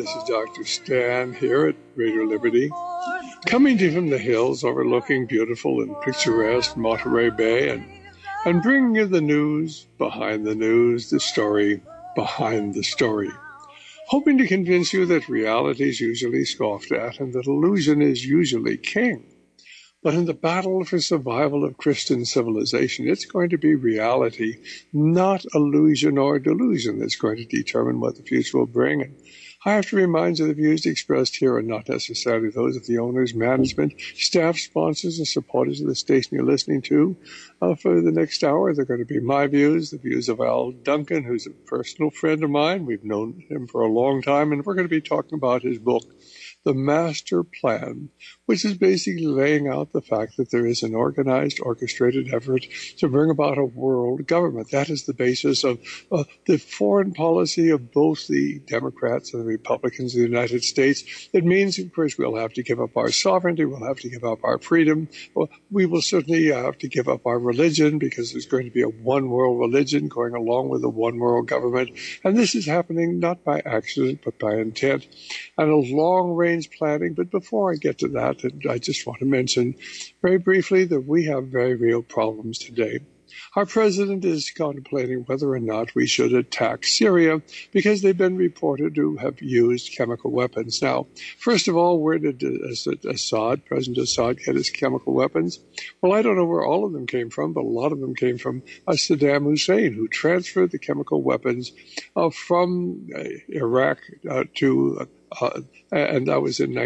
This is Dr. Stan here at Radio Liberty, coming to you from the hills overlooking beautiful and picturesque Monterey Bay and bringing you the news behind the news, the story behind the story. Hoping to convince you that reality is usually scoffed at and that illusion is usually king. But in the battle for survival of Christian civilization, it's going to be reality, not illusion or delusion, that's going to determine what the future will bring. And I have to remind you that the views expressed here are not necessarily those of the owners, management, staff, sponsors, and supporters of the station you're listening to. For the next hour, they're going to be my views, the views of Al Duncan, who's a personal friend of mine. We've known him for a long time, and we're going to be talking about his book, The Master Plan, which is basically laying out the fact that there is an organized, orchestrated effort to bring about a world government. That is the basis of the foreign policy of both the Democrats and the Republicans of the United States. It means, of course, we'll have to give up our sovereignty, we'll have to give up our freedom, we will certainly have to give up our religion, because there's going to be a one-world religion going along with a one-world government. And this is happening not by accident, but by intent and a long-range planning. But before I get to that, I just want to mention very briefly that we have very real problems today. Our president is contemplating whether or not we should attack Syria because they've been reported to have used chemical weapons. Now, first of all, where did President Assad, get his chemical weapons? Well, I don't know where all of them came from, but a lot of them came from Saddam Hussein, who transferred the chemical weapons from Iraq to and that was in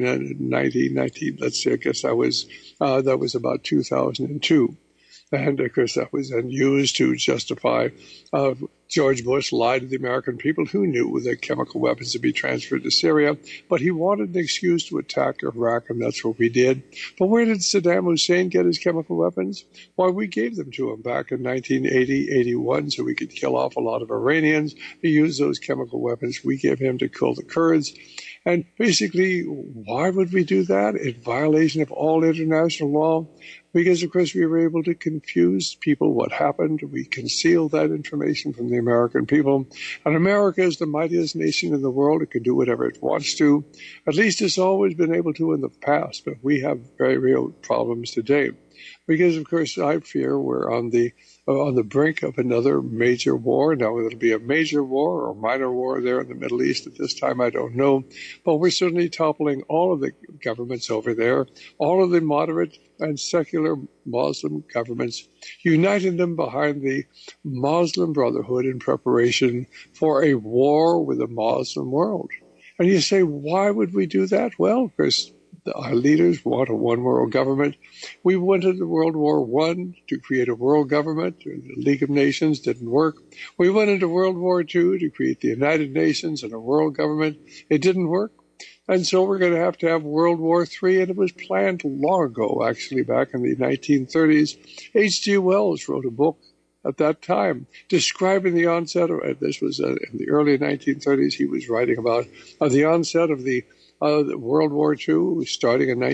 1990, let's see, I guess that was about 2002. And, of course, that was then used to justify George Bush lied to the American people who knew that chemical weapons would be transferred to Syria. But he wanted an excuse to attack Iraq, and that's what we did. But where did Saddam Hussein get his chemical weapons? Why, we gave them to him back in 1980, 81, so we could kill off a lot of Iranians. He used those chemical weapons we gave him to kill the Kurds. And basically, why would we do that? In violation of all international law? Because, of course, we were able to confuse people what happened. We concealed that information from the American people. And America is the mightiest nation in the world. It can do whatever it wants to. At least it's always been able to in the past. But we have very real problems today. Because, of course, I fear we're on the brink of another major war. Now, it'll be a major war or a minor war there in the Middle East at this time, I don't know. But we're certainly toppling all of the governments over there, all of the moderate and secular Muslim governments, uniting them behind the Muslim Brotherhood in preparation for a war with the Muslim world. And you say, why would we do that? Well, because our leaders want a one-world government. We went into World War I to create a world government. The League of Nations didn't work. We went into World War II to create the United Nations and a world government. It didn't work. And so we're going to have World War III, and it was planned long ago, actually, back in the 1930s. H.G. Wells wrote a book at that time describing the onset of, this was in the early 1930s, he was writing about the onset of the World War II, starting in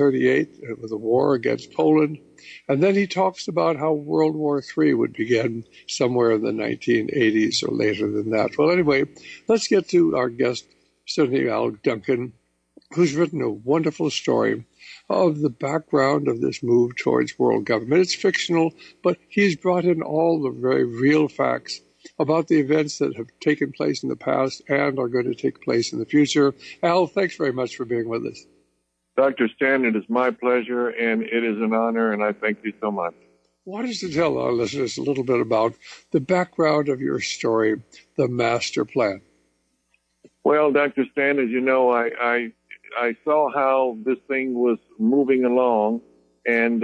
1938 with the war against Poland. And then he talks about how World War III would begin somewhere in the 1980s or later than that. Well, anyway, let's get to our guest, Senator Al Duncan, who's written a wonderful story of the background of this move towards world government. It's fictional, but he's brought in all the very real facts about the events that have taken place in the past and are going to take place in the future. Al, thanks very much for being with us. Dr. Stan, it is my pleasure, and it is an honor, and I thank you so much. Why don't you tell our listeners a little bit about the background of your story, The Master Plan? Well, Dr. Stan, as you know, I saw how this thing was moving along, and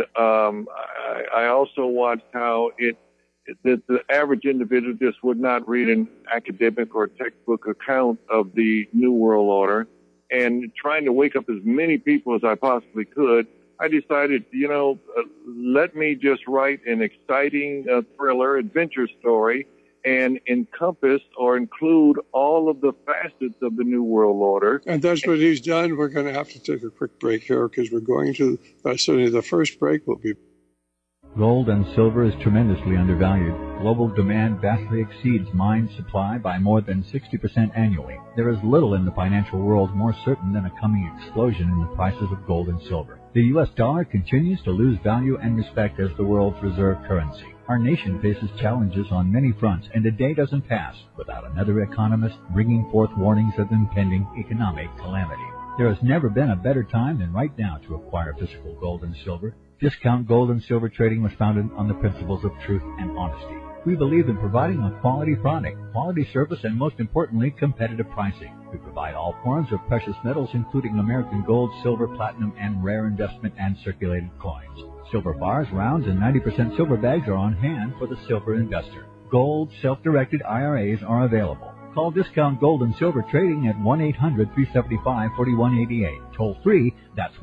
I also watched how that the average individual just would not read an academic or textbook account of the New World Order. And trying to wake up as many people as I possibly could, I decided, let me just write an exciting thriller, adventure story, and encompass or include all of the facets of the New World Order. And that's what he's done. We're going to have to take a quick break here because we're going to, certainly the first break will be... Gold and silver is tremendously undervalued. global demand vastly exceeds mine supply by more than 60% annually, there is little in the financial world more certain than a coming explosion in the prices of gold and silver. The U.S. dollar continues to lose value and respect as the world's reserve currency. Our nation faces challenges on many fronts, and a day doesn't pass without another economist bringing forth warnings of impending economic calamity. There has never been a better time than right now to acquire physical gold and silver. Discount Gold and Silver Trading was founded on the principles of truth and honesty. We believe in providing a quality product, quality service, and most importantly, competitive pricing. We provide all forms of precious metals, including American gold, silver, platinum, and rare investment and circulated coins. Silver bars, rounds, and 90% silver bags are on hand for the silver investor. Gold, self-directed IRAs are available. Call Discount Gold and Silver Trading at 1-800-375-4188. Toll free, that's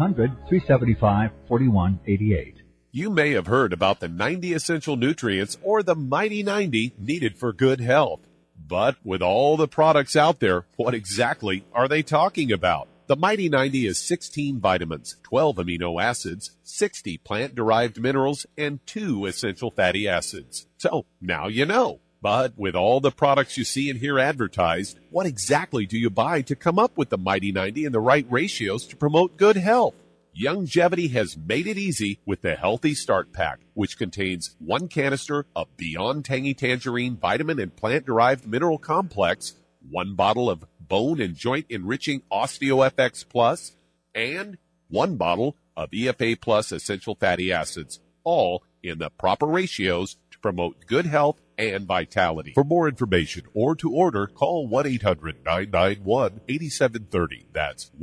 1-800-375-4188. You may have heard about the 90 essential nutrients or the Mighty 90 needed for good health. But with all the products out there, what exactly are they talking about? The Mighty 90 is 16 vitamins, 12 amino acids, 60 plant-derived minerals, and 2 essential fatty acids. So now you know. But with all the products you see and hear advertised, what exactly do you buy to come up with the Mighty 90 and the right ratios to promote good health? Youngevity has made it easy with the Healthy Start Pack, which contains 1 canister of Beyond Tangy Tangerine vitamin and plant-derived mineral complex, 1 bottle of Bone and Joint Enriching OsteoFX Plus, and 1 bottle of EFA Plus Essential Fatty Acids, all in the proper ratios to promote good health and vitality. For more information or to order, call 1-800-991-8730. That's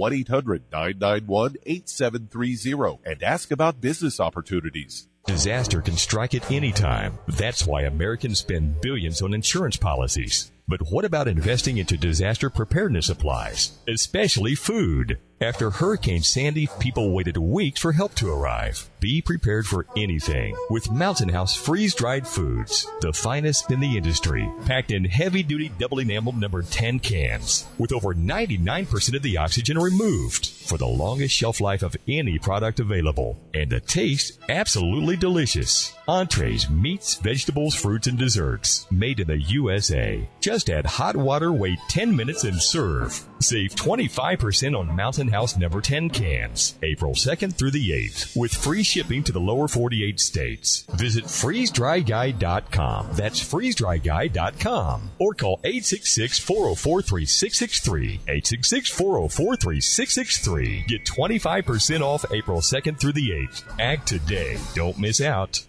1-800-991-8730 and ask about business opportunities. Disaster can strike at any time. That's why Americans spend billions on insurance policies. But what about investing into disaster preparedness supplies, especially food? After Hurricane Sandy, people waited weeks for help to arrive. Be prepared for anything with Mountain House freeze-dried foods, the finest in the industry, packed in heavy-duty double enameled number 10 cans, with over 99% of the oxygen removed for the longest shelf life of any product available. And the taste, absolutely delicious. Entrees, meats, vegetables, fruits, and desserts, made in the USA. Just add hot water, wait 10 minutes, and serve. Save 25% on Mountain House number 10 cans, April 2nd through the 8th, with free shipping to the lower 48 states. Visit freezedryguy.com. That's freezedryguy.com. Or call 866-404-3663. 866-404-3663. Get 25% off April 2nd through the 8th. Act today. Don't miss out.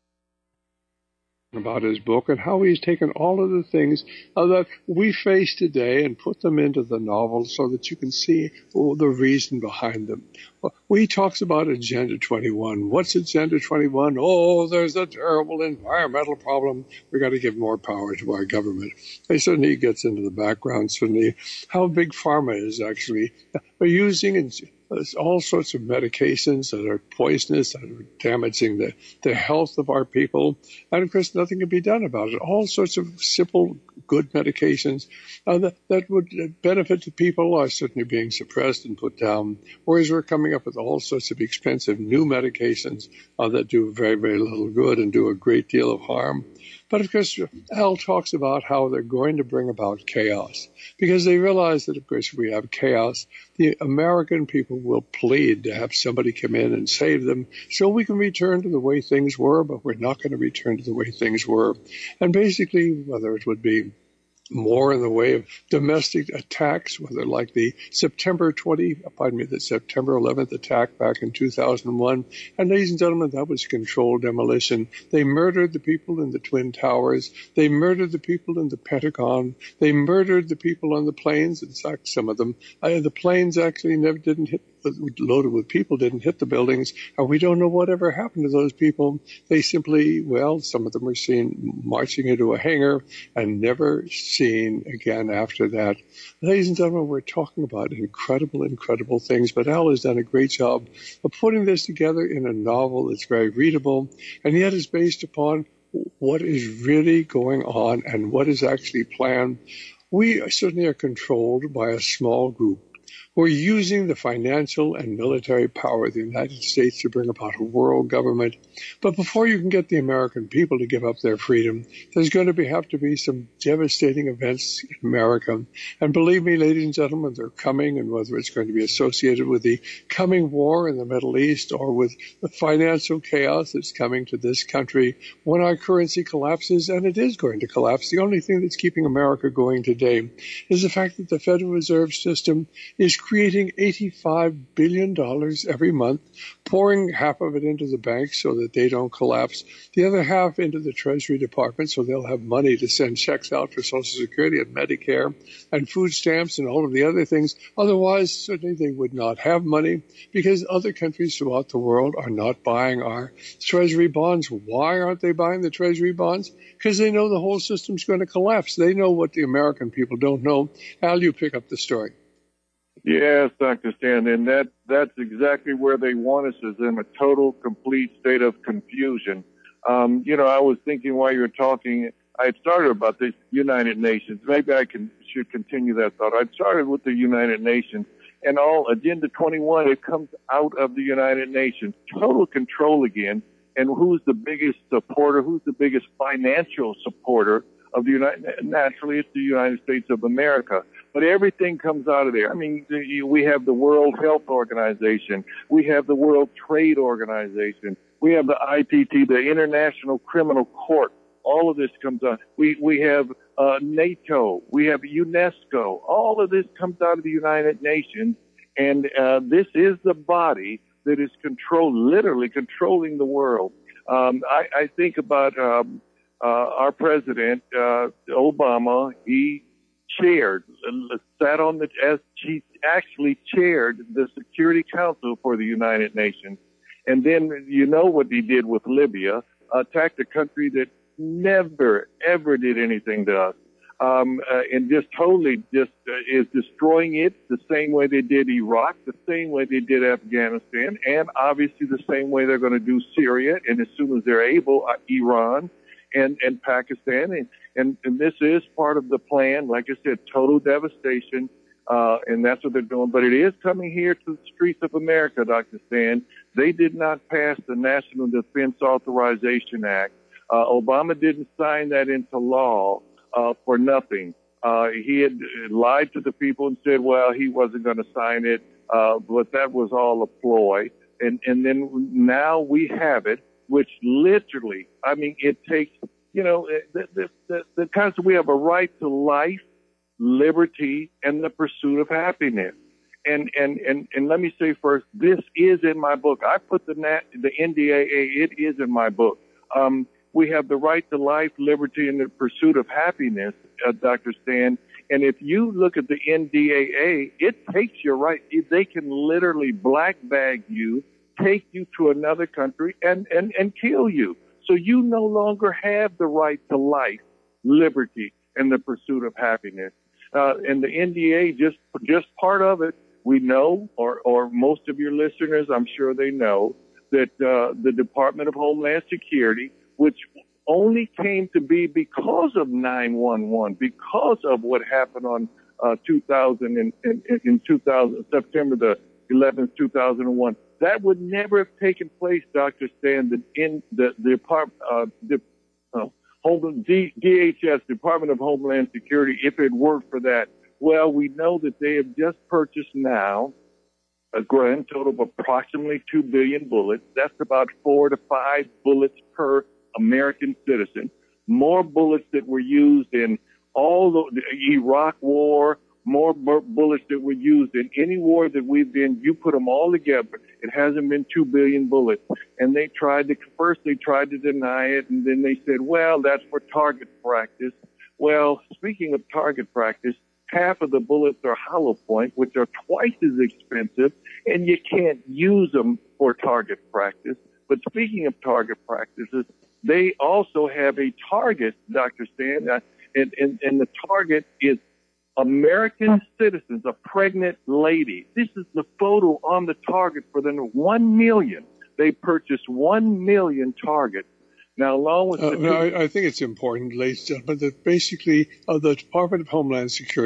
About his book and how he's taken all of the things that we face today and put them into the novel so that you can see the reason behind them. Well, he talks about Agenda 21. What's Agenda 21? Oh, there's a terrible environmental problem. We got to give more power to our government. And suddenly he gets into the background, suddenly how big pharma is actually using all sorts of medications that are poisonous, that are damaging the health of our people. And, of course, nothing can be done about it. All sorts of simple, good medications that would benefit the people are certainly being suppressed and put down, whereas we're coming up with all sorts of expensive new medications that do very, very little good and do a great deal of harm. But, of course, Al talks about how they're going to bring about chaos because they realize that, of course, if we have chaos, the American people will plead to have somebody come in and save them so we can return to the way things were, but we're not going to return to the way things were. And basically, whether it would be more in the way of domestic attacks, whether like the September 11th attack back in 2001. And ladies and gentlemen, that was controlled demolition. They murdered the people in the Twin Towers. They murdered the people in the Pentagon. They murdered the people on the planes. In fact, some of them, the planes actually never didn't hit, loaded with people, didn't hit the buildings. And we don't know whatever happened to those people. They simply, some of them were seen marching into a hangar and never seen again after that. Ladies and gentlemen, we're talking about incredible, incredible things, but Al has done a great job of putting this together in a novel that's very readable, and yet is based upon what is really going on and what is actually planned. We certainly are controlled by a small group We're using the financial and military power of the United States to bring about a world government. But before you can get the American people to give up their freedom, there's going to have to be some devastating events in America. And believe me, ladies and gentlemen, they're coming, and whether it's going to be associated with the coming war in the Middle East or with the financial chaos that's coming to this country when our currency collapses, and it is going to collapse. The only thing that's keeping America going today is the fact that the Federal Reserve System is creating $85 billion every month, pouring half of it into the banks so that they don't collapse, the other half into the Treasury Department so they'll have money to send checks out for Social Security and Medicare and food stamps and all of the other things. Otherwise, certainly they would not have money because other countries throughout the world are not buying our Treasury bonds. Why aren't they buying the Treasury bonds? Because they know the whole system's going to collapse. They know what the American people don't know. Al, you pick up the story. Yes, Dr. Stan, and that's exactly where they want us, is in a total, complete state of confusion. I was thinking while you were talking, I had started about the United Nations. Maybe I should continue that thought. I started with the United Nations, and all Agenda 21, it comes out of the United Nations. Total control again, and who's the biggest supporter, who's the biggest financial supporter of the naturally, it's the United States of America. But everything comes out of there. I mean, we have the World Health Organization. We have the World Trade Organization. We have the ITT, the International Criminal Court. All of this comes out. We have NATO. We have UNESCO. All of this comes out of the United Nations. And this is the body that is literally controlling the world. I think about our president, Obama. He he actually chaired the Security Council for the United Nations. And then you know what he did with Libya, attacked a country that never, ever did anything to us. And just totally is destroying it the same way they did Iraq, the same way they did Afghanistan, and obviously the same way they're going to do Syria, and as soon as they're able, Iran and Pakistan. And this is part of the plan. Like I said, total devastation, and that's what they're doing. But it is coming here to the streets of America, Dr. Stan. They did not pass the National Defense Authorization Act. Obama didn't sign that into law for nothing. He had lied to the people and said, well, he wasn't going to sign it, but that was all a ploy. And then now we have it, which literally, I mean, it takes, the concept, we have a right to life, liberty, and the pursuit of happiness. And let me say first, this is in my book. I put the NDAA, it is in my book. We have the right to life, liberty, and the pursuit of happiness, Dr. Stan. And if you look at the NDAA, it takes your right. They can literally black bag you, take you to another country, and kill you. So you no longer have the right to life, liberty, and the pursuit of happiness. And the NDA, just part of it, we know, or most of your listeners, I'm sure they know, that the Department of Homeland Security, which only came to be because of 9/11, because of what happened on September the 11th, 2001. That would never have taken place, Dr. Stan, in the DHS, Department of Homeland Security, if it weren't for that. Well, we know that they have just purchased now a grand total of approximately 2 billion bullets. That's about 4 to 5 bullets per American citizen. More bullets that were used in all the Iraq war, more bullets that were used in any war that we've been. You put them all together, it hasn't been 2 billion bullets. And they tried to deny it, and then they said, well, that's for target practice. Well, speaking of target practice, half of the bullets are hollow point, which are twice as expensive, and you can't use them for target practice. But speaking of target practices, they also have a target, Dr. Stan, and the target is American citizens, a pregnant lady. This is the photo on the target for the 1 million. They purchased 1 million targets. Now, along with I think it's important, ladies and gentlemen, that basically the Department of Homeland Security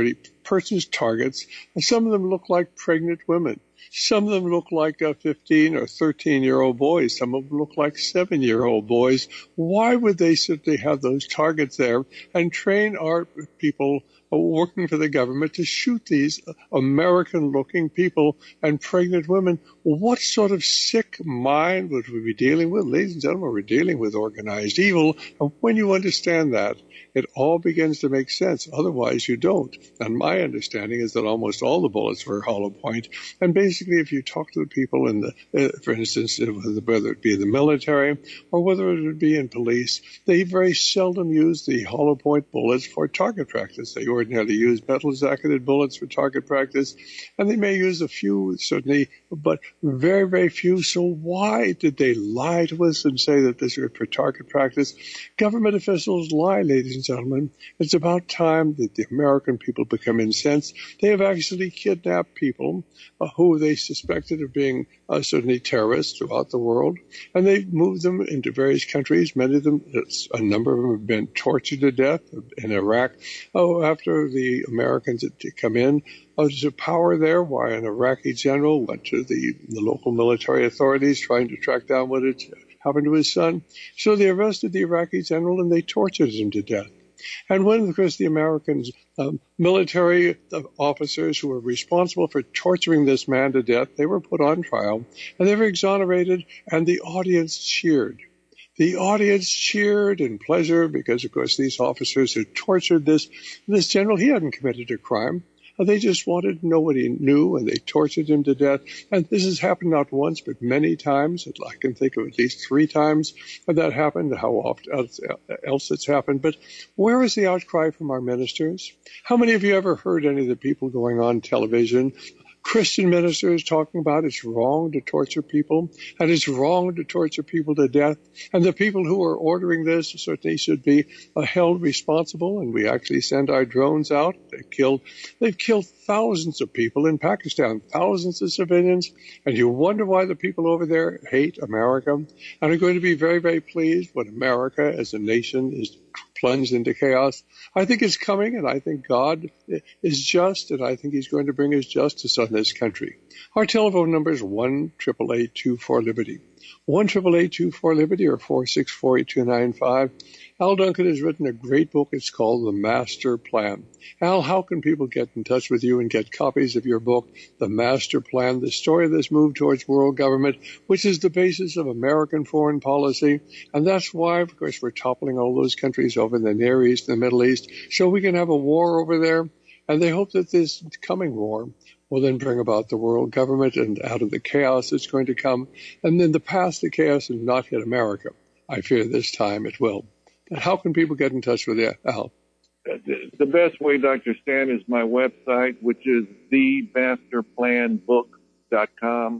person's targets, and some of them look like pregnant women. Some of them look like 15 or 13-year-old boys. Some of them look like 7-year-old boys. Why would they simply have those targets there and train our people working for the government to shoot these American-looking people and pregnant women? What sort of sick mind would we be dealing with? Ladies and gentlemen, we're dealing with organized evil. And when you understand that, it all begins to make sense. Otherwise, you don't. And my understanding is that almost all the bullets were hollow point. And basically, if you talk to the people in the, for instance, whether it be the military or whether it would be in police, they very seldom use the hollow point bullets for target practice. They ordinarily use metal-jacketed bullets for target practice, and they may use a few, certainly, but very, very few. So why did they lie to us and say that this was for target practice? Government officials lie, ladies and gentlemen. It's about time that the American people become incensed. They have actually kidnapped people who they suspected of being certainly terrorists throughout the world, and they've moved them into various countries. Many of them, a number of them have been tortured to death in Iraq. After the Americans had come in to power there, why an Iraqi general went to the local military authorities trying to track down what had happened to his son. So they arrested the Iraqi general and they tortured him to death. And when, of course, the Americans, military officers who were responsible for torturing this man to death, they were put on trial and they were exonerated, and the audience cheered. The audience cheered in pleasure because, of course, these officers who tortured this general, he hadn't committed a crime. They just wanted to know what he knew, and they tortured him to death. And this has happened not once, but many times. I can think of at least 3 times that happened. How often else it's happened. But where is the outcry from our ministers? How many of you ever heard any of the people going on television, Christian ministers, talking about it's wrong to torture people, and it's wrong to torture people to death, and the people who are ordering this certainly should be held responsible, and we actually send our drones out. They've killed thousands of people in Pakistan, thousands of civilians, and you wonder why the people over there hate America and are going to be very, very pleased when America as a nation is plunged into chaos. I think it's coming, and I think God is just, and I think he's going to bring his justice on this country. Our telephone number is 1-888-24-LIBERTY. 1-888-24-LIBERTY or 464-8295. Al Duncan has written a great book. It's called The Master Plan. Al, how can people get in touch with you and get copies of your book, The Master Plan, the story of this move towards world government, which is the basis of American foreign policy? And that's why, of course, we're toppling all those countries over in the Near East and the Middle East, so we can have a war over there. And they hope that this coming war will then bring about the world government, and out of the chaos that's going to come. And then the past, the chaos has not hit America. I fear this time it will. But how can people get in touch with you, Al? The best way, Dr. Stan, is my website, which is themasterplanbook.com,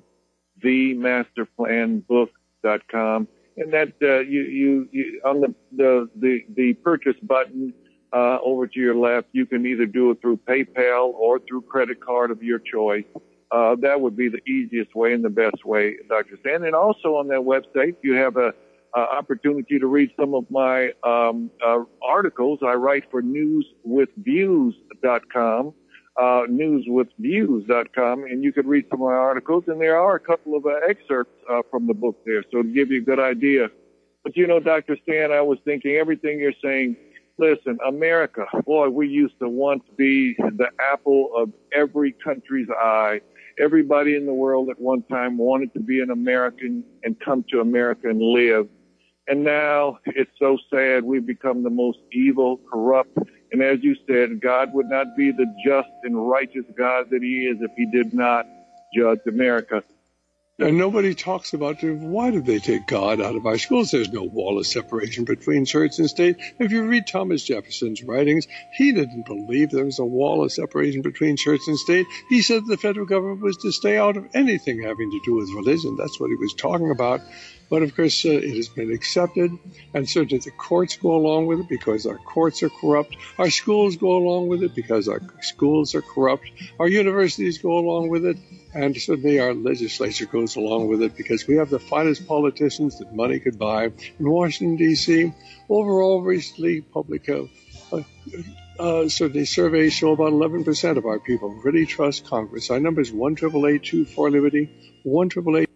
themasterplanbook.com. And that you on the purchase button over to your left, you can either do it through PayPal or through credit card of your choice. That would be the easiest way and the best way, Dr. Stan. And also on that website, you have a opportunity to read some of my articles. I write for newswithviews.com, newswithviews.com, and you can read some of my articles. And there are a couple of excerpts from the book there, so to give you a good idea. But, you know, Dr. Stan, I was thinking everything you're saying. Listen, America, boy, we used to once be the apple of every country's eye. Everybody in the world at one time wanted to be an American and come to America and live. And now it's so sad we've become the most evil, corrupt, and as you said, God would not be the just and righteous God that he is if he did not judge America. And nobody talks about why did they take God out of our schools? There's no wall of separation between church and state. If you read Thomas Jefferson's writings, he didn't believe there was a wall of separation between church and state. He said the federal government was to stay out of anything having to do with religion. That's what he was talking about. But, of course, it has been accepted, and certainly the courts go along with it because our courts are corrupt. Our schools go along with it because our schools are corrupt. Our universities go along with it, and certainly our legislature goes along with it because we have the finest politicians that money could buy. In Washington, D.C., overall, recently, public certainly surveys show about 11% of our people really trust Congress. Our number is 1-888-24-LIBERTY, 1-888.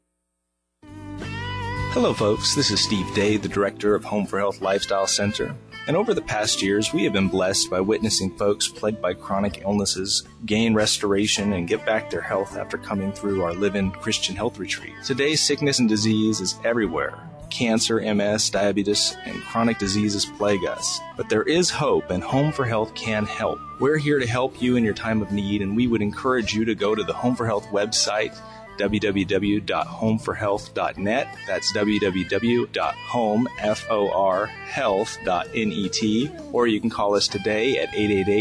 Hello, folks. This is Steve Day, the director of Home for Health Lifestyle Center. And over the past years, we have been blessed by witnessing folks plagued by chronic illnesses gain restoration and get back their health after coming through our Live-In Christian Health Retreat. Today's sickness and disease is everywhere. Cancer, MS, diabetes, and chronic diseases plague us. But there is hope, and Home for Health can help. We're here to help you in your time of need, and we would encourage you to go to the Home for Health website, www.homeforhealth.net. That's www.homeforhealth.net. Or you can call us today at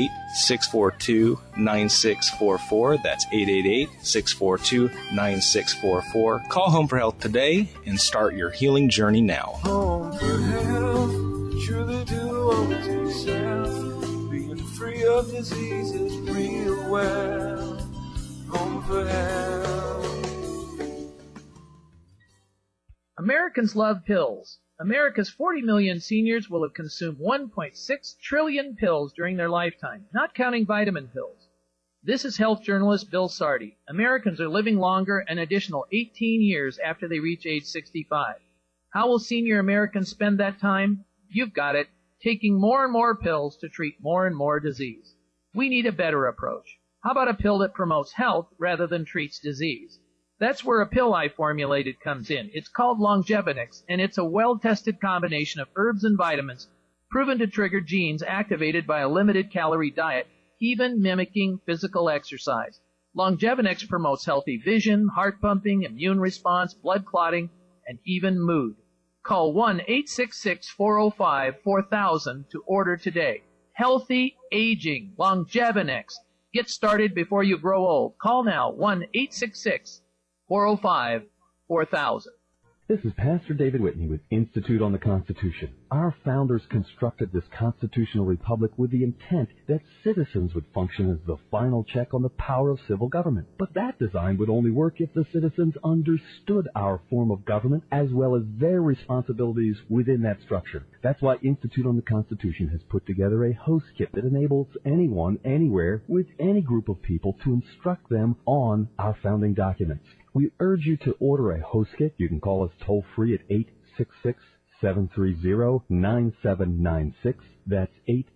888-642-9644. That's 888-642-9644. Call Home for Health today and start your healing journey now. Home for Health, truly do unto yourself, being free of diseases real well. Home for Health. Americans love pills. America's 40 million seniors will have consumed 1.6 trillion pills during their lifetime, not counting vitamin pills. This is health journalist Bill Sardi. Americans are living longer an additional 18 years after they reach age 65. How will senior Americans spend that time? You've got it, taking more and more pills to treat more and more disease. We need a better approach. How about a pill that promotes health rather than treats disease? That's where a pill I formulated comes in. It's called Longevinix, and it's a well-tested combination of herbs and vitamins proven to trigger genes activated by a limited-calorie diet, even mimicking physical exercise. Longevinix promotes healthy vision, heart pumping, immune response, blood clotting, and even mood. Call 1-866-405-4000 to order today. Healthy aging, Longevinix. Get started before you grow old. Call now, 1-866-405-4000. This is Pastor David Whitney with Institute on the Constitution. Our founders constructed this constitutional republic with the intent that citizens would function as the final check on the power of civil government. But that design would only work if the citizens understood our form of government as well as their responsibilities within that structure. That's why Institute on the Constitution has put together a host kit that enables anyone, anywhere, with any group of people to instruct them on our founding documents. We urge you to order a host kit. You can call us toll-free at 866-730-9796. That's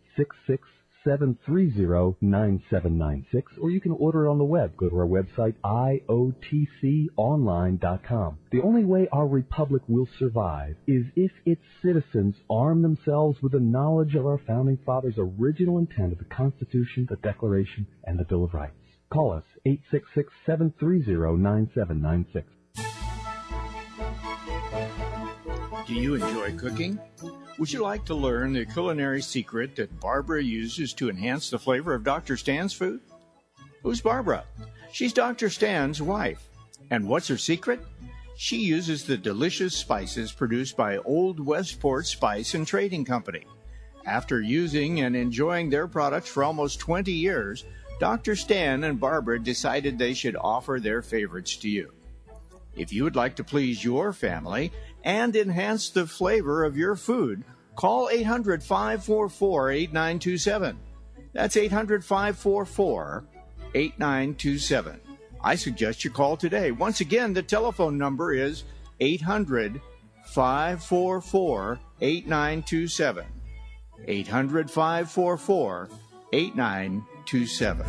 866-730-9796. Or you can order it on the web. Go to our website, iotconline.com. The only way our republic will survive is if its citizens arm themselves with the knowledge of our founding fathers' original intent of the Constitution, the Declaration, and the Bill of Rights. Call us, 866-730-9796. Do you enjoy cooking? Would you like to learn the culinary secret that Barbara uses to enhance the flavor of Dr. Stan's food? Who's Barbara? She's Dr. Stan's wife. And what's her secret? She uses the delicious spices produced by Old Westport Spice and Trading Company. After using and enjoying their products for almost 20 years, Dr. Stan and Barbara decided they should offer their favorites to you. If you would like to please your family and enhance the flavor of your food, call 800-544-8927. That's 800-544-8927. I suggest you call today. Once again, the telephone number is 800-544-8927. 800-544-8927.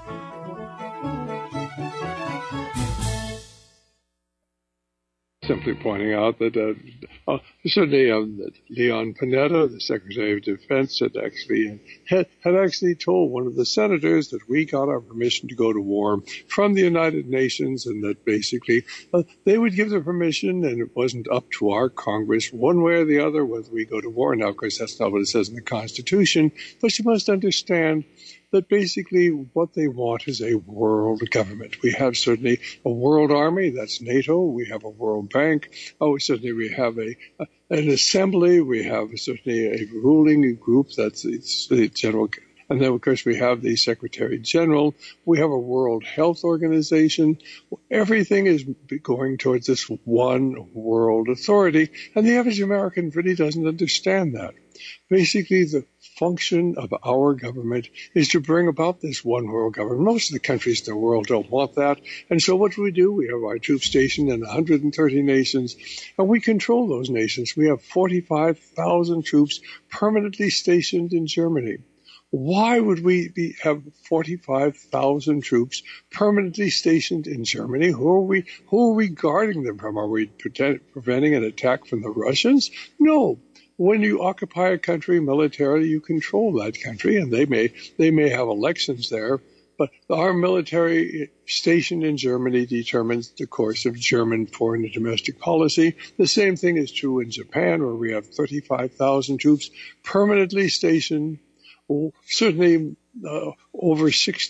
Simply pointing out that certainly Leon Panetta, the Secretary of Defense, had actually told one of the senators that we got our permission to go to war from the United Nations, and that basically they would give the permission, and it wasn't up to our Congress one way or the other whether we go to war. Now, of course, that's not what it says in the Constitution, but you must understand that basically what they want is a world government. We have certainly a world army, that's NATO. We have a World Bank. Certainly we have an assembly. We have certainly a ruling group, that's the General And then, of course, we have the Secretary General. We have a World Health Organization. Everything is going towards this one world authority. And the average American really doesn't understand that. Basically, the function of our government is to bring about this one world government. Most of the countries in the world don't want that. And so what do? We have our troops stationed in 130 nations, and we control those nations. We have 45,000 troops permanently stationed in Germany. Why would we have 45,000 troops permanently stationed in Germany? Who are we guarding them from? Are we preventing an attack from the Russians? No. When you occupy a country militarily, you control that country, and they may have elections there, but our military station in Germany determines the course of German foreign and domestic policy. The same thing is true in Japan, where we have 35,000 troops permanently stationed. Certainly over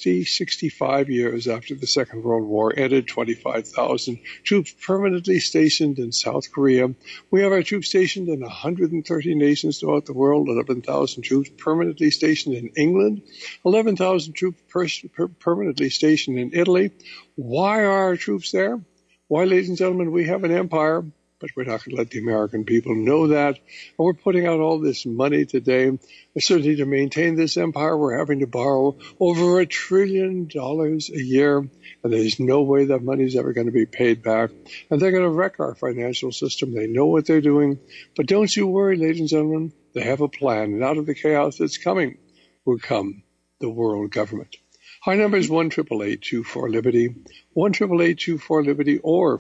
65 years after the Second World War ended, 25,000 troops permanently stationed in South Korea. We have our troops stationed in 130 nations throughout the world, 11,000 troops permanently stationed in England, 11,000 troops permanently stationed in Italy. Why are our troops there? Why, ladies and gentlemen, we have an empire, but we're not going to let the American people know that. And we're putting out all this money today. Certainly to maintain this empire, we're having to borrow over $1 trillion a year. And there's no way that money is ever going to be paid back. And they're going to wreck our financial system. They know what they're doing. But don't you worry, ladies and gentlemen. They have a plan. And out of the chaos that's coming will come the world government. Our number is 1-888-24-LIBERTY, 1-888-24-LIBERTY, or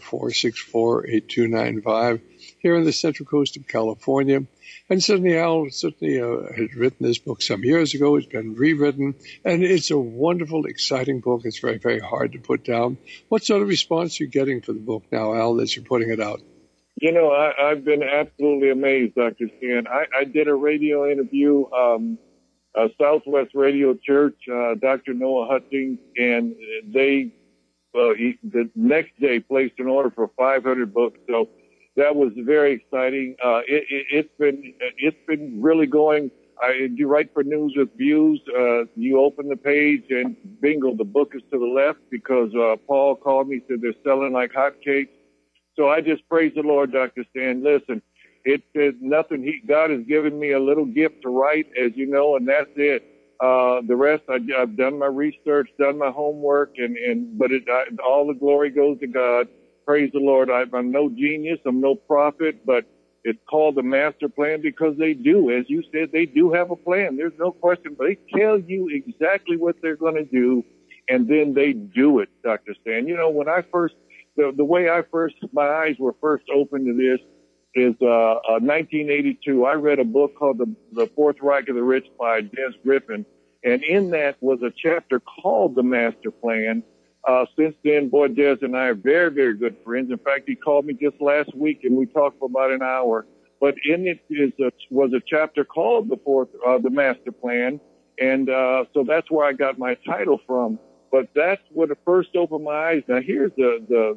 464-8295 here on the Central Coast of California. And certainly Al had written this book some years ago. It's been rewritten, and it's a wonderful, exciting book. It's very, very hard to put down. What sort of response are you getting for the book now, Al, that you're putting it out? You know, I've been absolutely amazed, Dr. Stan. I did a radio interview, Southwest Radio Church, Dr. Noah Hutchings, and they the next day placed an order for 500 books. So that was very exciting. It's been really going. I do write for News with Views. You open the page and bingo, the book is to the left because Paul called me, said they're selling like hotcakes. So I just praise the Lord, Dr. Stan. Listen. It's nothing. God has given me a little gift to write, as you know, and that's it. The rest, I've done my research, done my homework, but all the glory goes to God. Praise the Lord. I'm no genius. I'm no prophet, but it's called the master plan because they do. As you said, they do have a plan. There's no question. But they tell you exactly what they're going to do, and then they do it, Dr. Stan. You know, when I first, the way my eyes were first opened to this, is 1982. I read a book called The Fourth Reich of the Rich by Des Griffin, and in that was a chapter called The Master Plan. Since then, boy, Des and I are very, very good friends. In fact, he called me just last week, and we talked for about an hour. But in it was a chapter called The Master Plan, and so that's where I got my title from. But that's what first opened my eyes. Now, here's the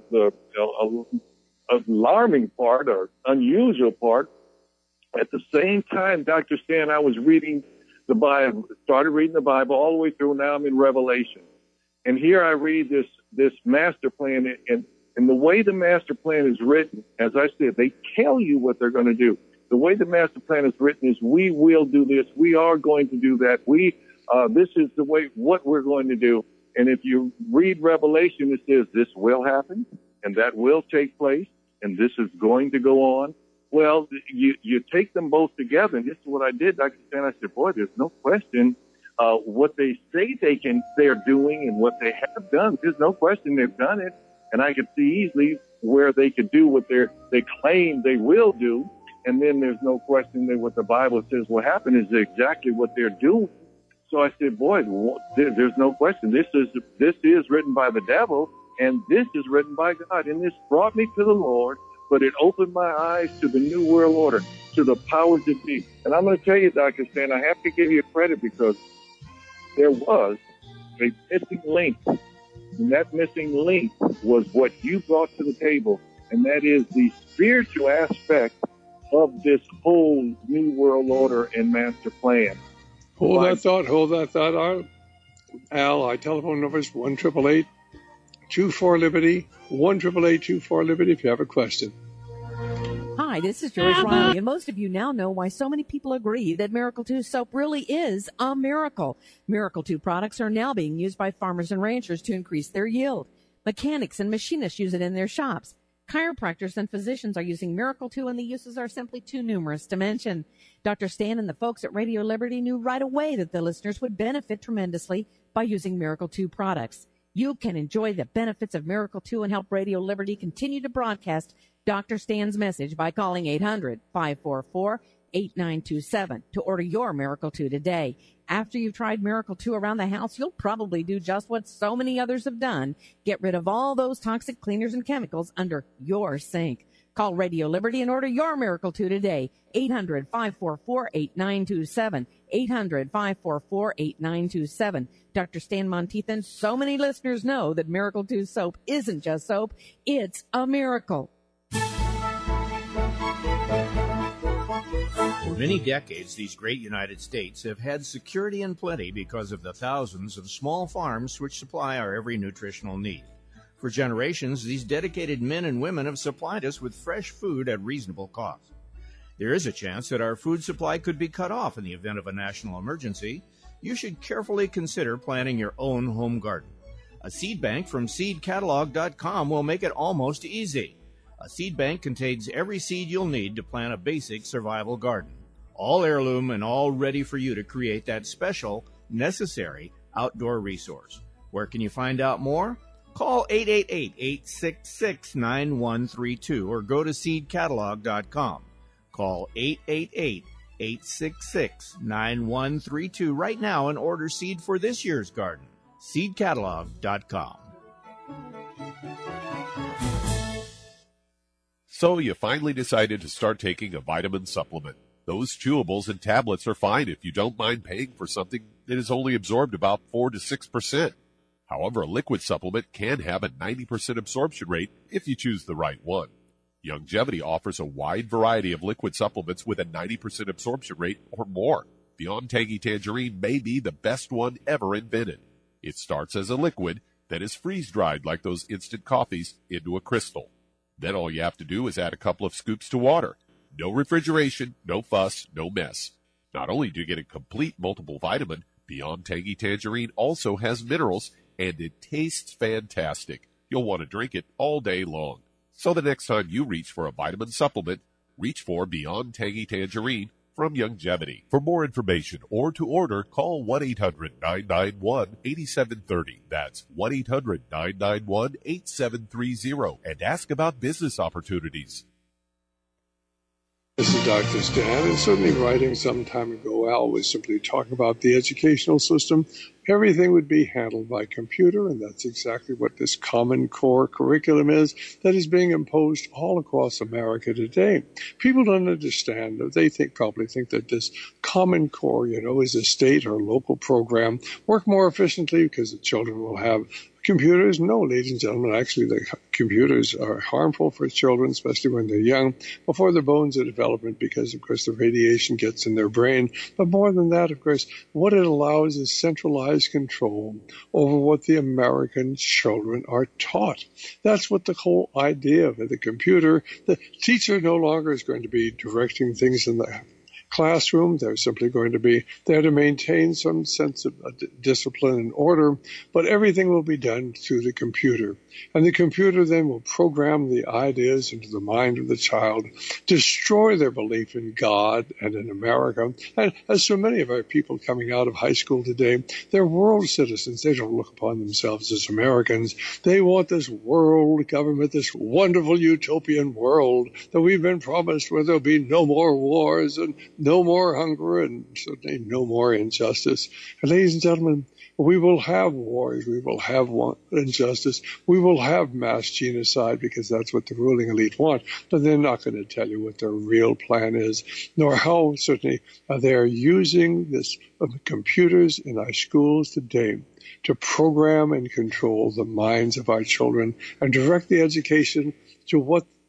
alarming part or unusual part. At the same time, Dr. Stan, I was reading the Bible, started reading the Bible all the way through. Now I'm in Revelation. And here I read this master plan. And the way the master plan is written, as I said, they tell you what they're going to do. The way the master plan is written is we will do this. We are going to do that. This is the way, what we're going to do. And if you read Revelation, it says this will happen and that will take place. And this is going to go on. Well, you take them both together, and this is what I did, Dr. Stan. I said, boy, there's no question what they say they're doing and what they have done. There's no question they've done it, and I could see easily where they could do what they claim they will do, and then there's no question that what the Bible says will happen is exactly what they're doing. So I said, boy, there's no question. This is written by the devil. And this is written by God. And this brought me to the Lord, but it opened my eyes to the New World Order, to the powers that be. And I'm going to tell you, Dr. Stan, I have to give you credit because there was a missing link. And that missing link was what you brought to the table. And that is the spiritual aspect of this whole New World Order and master plan. Hold that thought, Al. Our telephone number is 1-888-24-LIBERTY, 1-888-24-LIBERTY if you have a question. Hi, this is Joyce Riley, and most of you now know why so many people agree that Miracle 2 soap really is a miracle. Miracle 2 products are now being used by farmers and ranchers to increase their yield. Mechanics and machinists use it in their shops. Chiropractors and physicians are using Miracle 2, and the uses are simply too numerous to mention. Dr. Stan and the folks at Radio Liberty knew right away that the listeners would benefit tremendously by using Miracle 2 products. You can enjoy the benefits of Miracle 2 and help Radio Liberty continue to broadcast Dr. Stan's message by calling 800-544-8927 to order your Miracle 2 today. After you've tried Miracle 2 around the house, you'll probably do just what so many others have done. Get rid of all those toxic cleaners and chemicals under your sink. Call Radio Liberty and order your Miracle 2 today. 800-544-8927. 800-544-8927. Dr. Stan Monteith and so many listeners know that Miracle 2 soap isn't just soap, it's a miracle. For many decades, these great United States have had security and plenty because of the thousands of small farms which supply our every nutritional need. For generations, these dedicated men and women have supplied us with fresh food at reasonable cost. There is a chance that our food supply could be cut off in the event of a national emergency. You should carefully consider planting your own home garden. A seed bank from seedcatalog.com will make it almost easy. A seed bank contains every seed you'll need to plant a basic survival garden. All heirloom and all ready for you to create that special, necessary outdoor resource. Where can you find out more? Call 888-866-9132 or go to seedcatalog.com. Call 888-866-9132 right now and order seed for this year's garden. seedcatalog.com. So you finally decided to start taking a vitamin supplement. Those chewables and tablets are fine if you don't mind paying for something that is only absorbed about 4 to 6%. However, a liquid supplement can have a 90% absorption rate if you choose the right one. Youngevity offers a wide variety of liquid supplements with a 90% absorption rate or more. Beyond Tangy Tangerine may be the best one ever invented. It starts as a liquid that is freeze-dried like those instant coffees into a crystal. Then all you have to do is add a couple of scoops to water. No refrigeration, no fuss, no mess. Not only do you get a complete multiple vitamin, Beyond Tangy Tangerine also has minerals, and it tastes fantastic. You'll want to drink it all day long. So the next time you reach for a vitamin supplement, reach for Beyond Tangy Tangerine from Youngevity. For more information or to order, call 1-800-991-8730. That's 1-800-991-8730 and ask about business opportunities. This is Dr. Stan, and certainly writing some time ago, Al was simply talking about the educational system. Everything would be handled by computer, and that's exactly what this Common Core curriculum is that is being imposed all across America today. People don't understand. They probably think that this Common Core, is a state or local program, work more efficiently because the children will have computers. No, ladies and gentlemen, actually the computers are harmful for children, especially when they're young, before their bones are development, because, of course, the radiation gets in their brain. But more than that, of course, what it allows is centralized control over what the American children are taught. That's what the whole idea of the computer. The teacher no longer is going to be directing things in the classroom. They're simply going to be there to maintain some sense of discipline and order, but everything will be done through the computer. And the computer then will program the ideas into the mind of the child, destroy their belief in God and in America. And as so many of our people coming out of high school today, they're world citizens. They don't look upon themselves as Americans. They want this world government, this wonderful utopian world that we've been promised, where there'll be no more wars and no more hunger and certainly no more injustice. And ladies and gentlemen, we will have wars, we will have injustice, we will have mass genocide, because that's what the ruling elite want. But they're not going to tell you what their real plan is, nor how certainly they're using this computers in our schools today to program and control the minds of our children and direct the education to what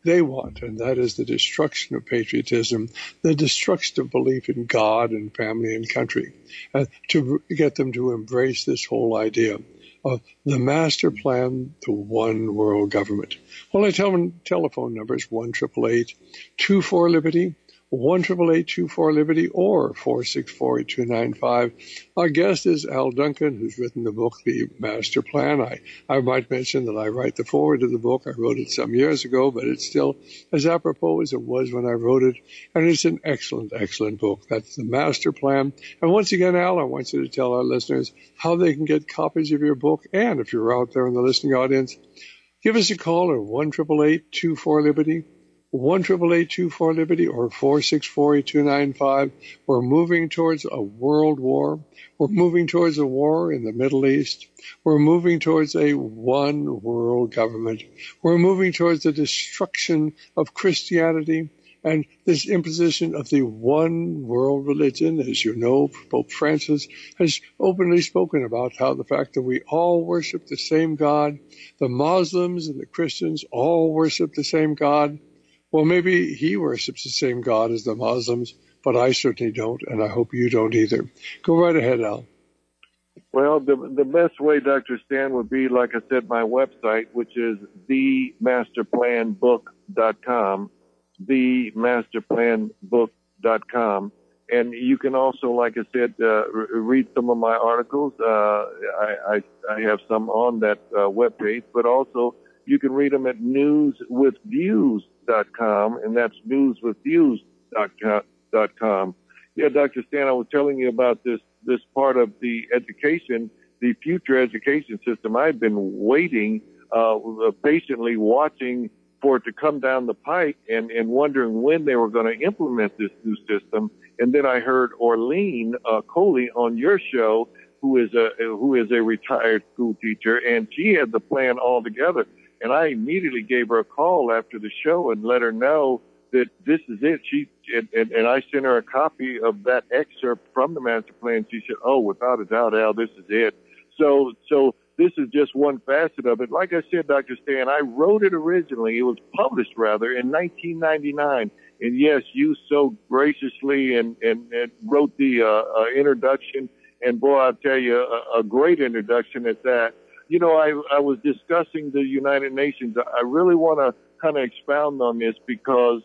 they want, and that is the destruction of patriotism, the destruction of belief in God and family and country, to get them to embrace this whole idea of the master plan, the one world government. Well, I tell them telephone numbers 1-888-24-LIBERTY, 1-888-24-LIBERTY, or 464-8295. Our guest is Al Duncan, who's written the book, The Master Plan. I might mention that I write the foreword to the book. I wrote it some years ago, but it's still as apropos as it was when I wrote it. And it's an excellent, excellent book. That's The Master Plan. And once again, Al, I want you to tell our listeners how they can get copies of your book. And if you're out there in the listening audience, give us a call at 1-888-24-LIBERTY. 1-888-24-LIBERTY or 464-8295. We're moving towards a world war. We're moving towards a war in the Middle East. We're moving towards a one world government. We're moving towards the destruction of Christianity and this imposition of the one world religion. As you know, Pope Francis has openly spoken about how the fact that we all worship the same God, the Muslims and the Christians all worship the same God. Well, maybe he worships the same God as the Muslims, but I certainly don't, and I hope you don't either. Go right ahead, Al. Well, the best way, Dr. Stan, would be, like I said, my website, which is themasterplanbook.com, themasterplanbook.com. And you can also, like I said, read some of my articles. I have some on that webpage, but also you can read them at newswithviews.com, and that's newswithviews.com. Yeah, Dr. Stan, I was telling you about this part of the education, the future education system. I've been waiting, patiently watching for it to come down the pike and wondering when they were going to implement this new system. And then I heard Orlean Coley on your show, who is a retired school teacher, and she had the plan all together. And I immediately gave her a call after the show and let her know that this is it. And I sent her a copy of that excerpt from the master plan. She said, "Oh, without a doubt, Al, this is it." So this is just one facet of it. Like I said, Dr. Stan, I wrote it originally. It was published rather in 1999. And yes, you so graciously and wrote the introduction. And boy, I'll tell you, a great introduction at that. You know, I was discussing the United Nations. I really want to kind of expound on this because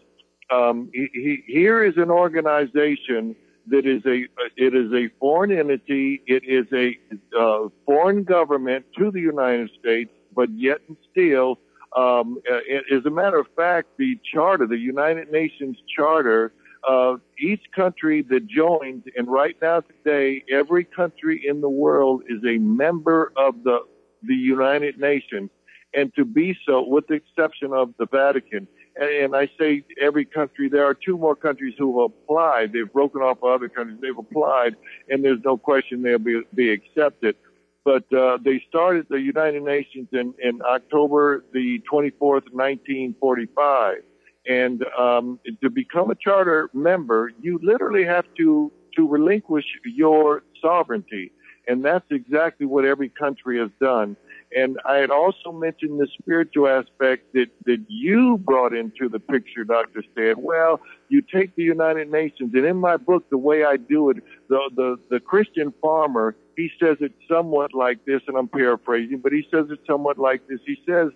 here is an organization that is a foreign entity. It is a foreign government to the United States, but yet and still, as a matter of fact, the charter, the United Nations Charter, each country that joins, and right now today, every country in the world is a member of the United Nations, and to be so, with the exception of the Vatican. And I say every country, there are two more countries who have applied. They've broken off other countries. They've applied, and there's no question they'll be accepted. But they started the United Nations in October the 24th, 1945. And to become a charter member, you literally have to relinquish your sovereignty. And that's exactly what every country has done. And I had also mentioned the spiritual aspect that you brought into the picture, Dr. Stan. Well, you take the United Nations, and in my book, the way I do it, the Christian farmer, he says it somewhat like this, and I'm paraphrasing, but he says it somewhat like this. He says,